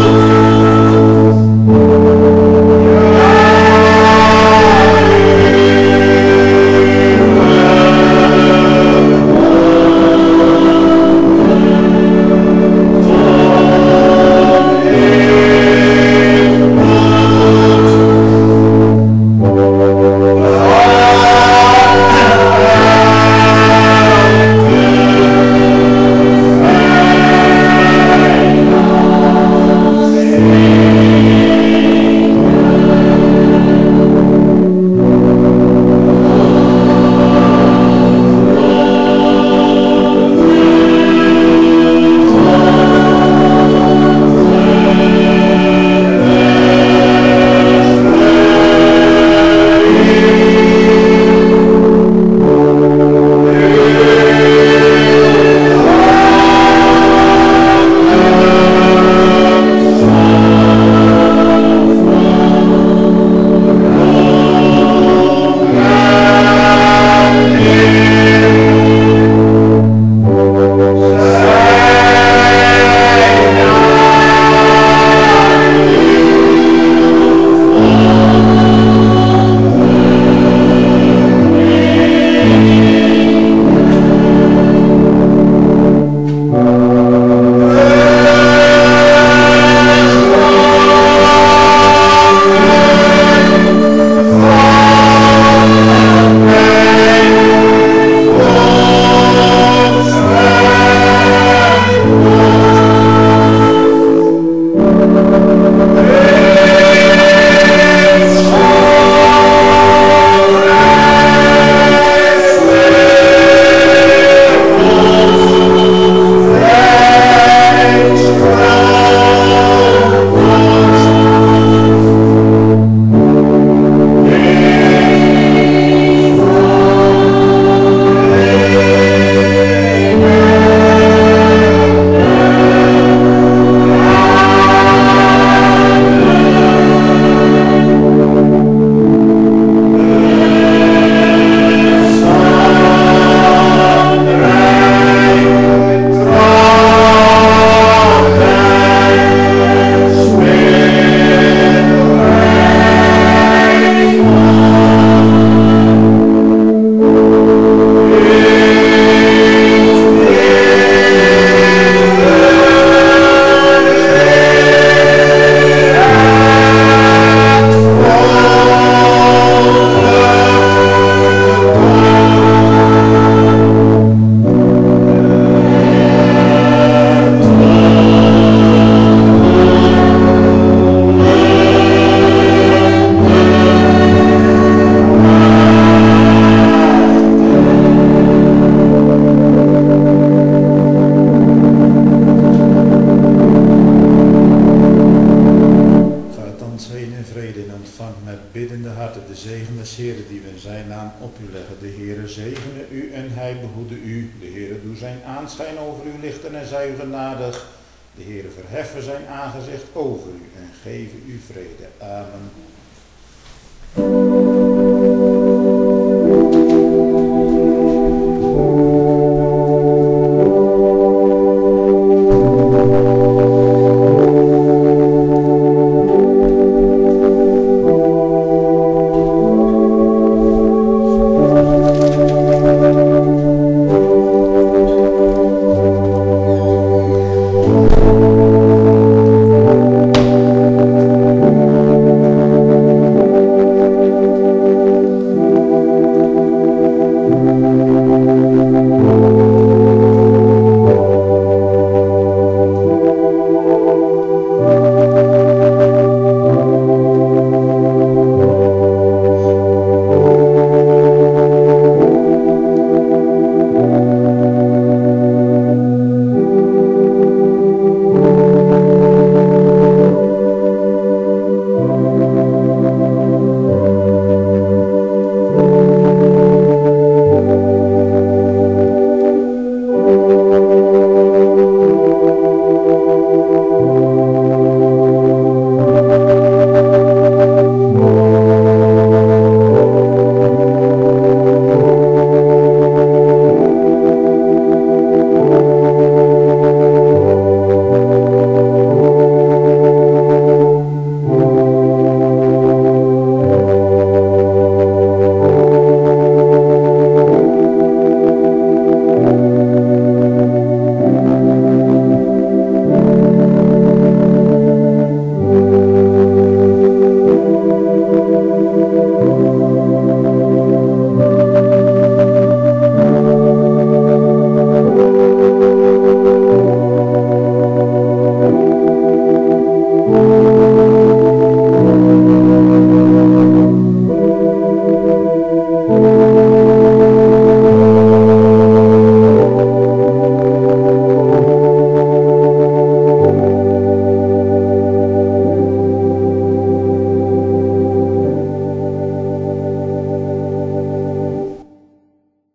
in vrede en ontvangt met biddende harten de zegen des Heeren die we in zijn naam op u leggen. De Heere zegene u en hij behoede u. De Heere doe zijn aanschijn over u lichten en zij u genadig. De Heere verheffen zijn aangezicht over u en geven u vrede. Amen.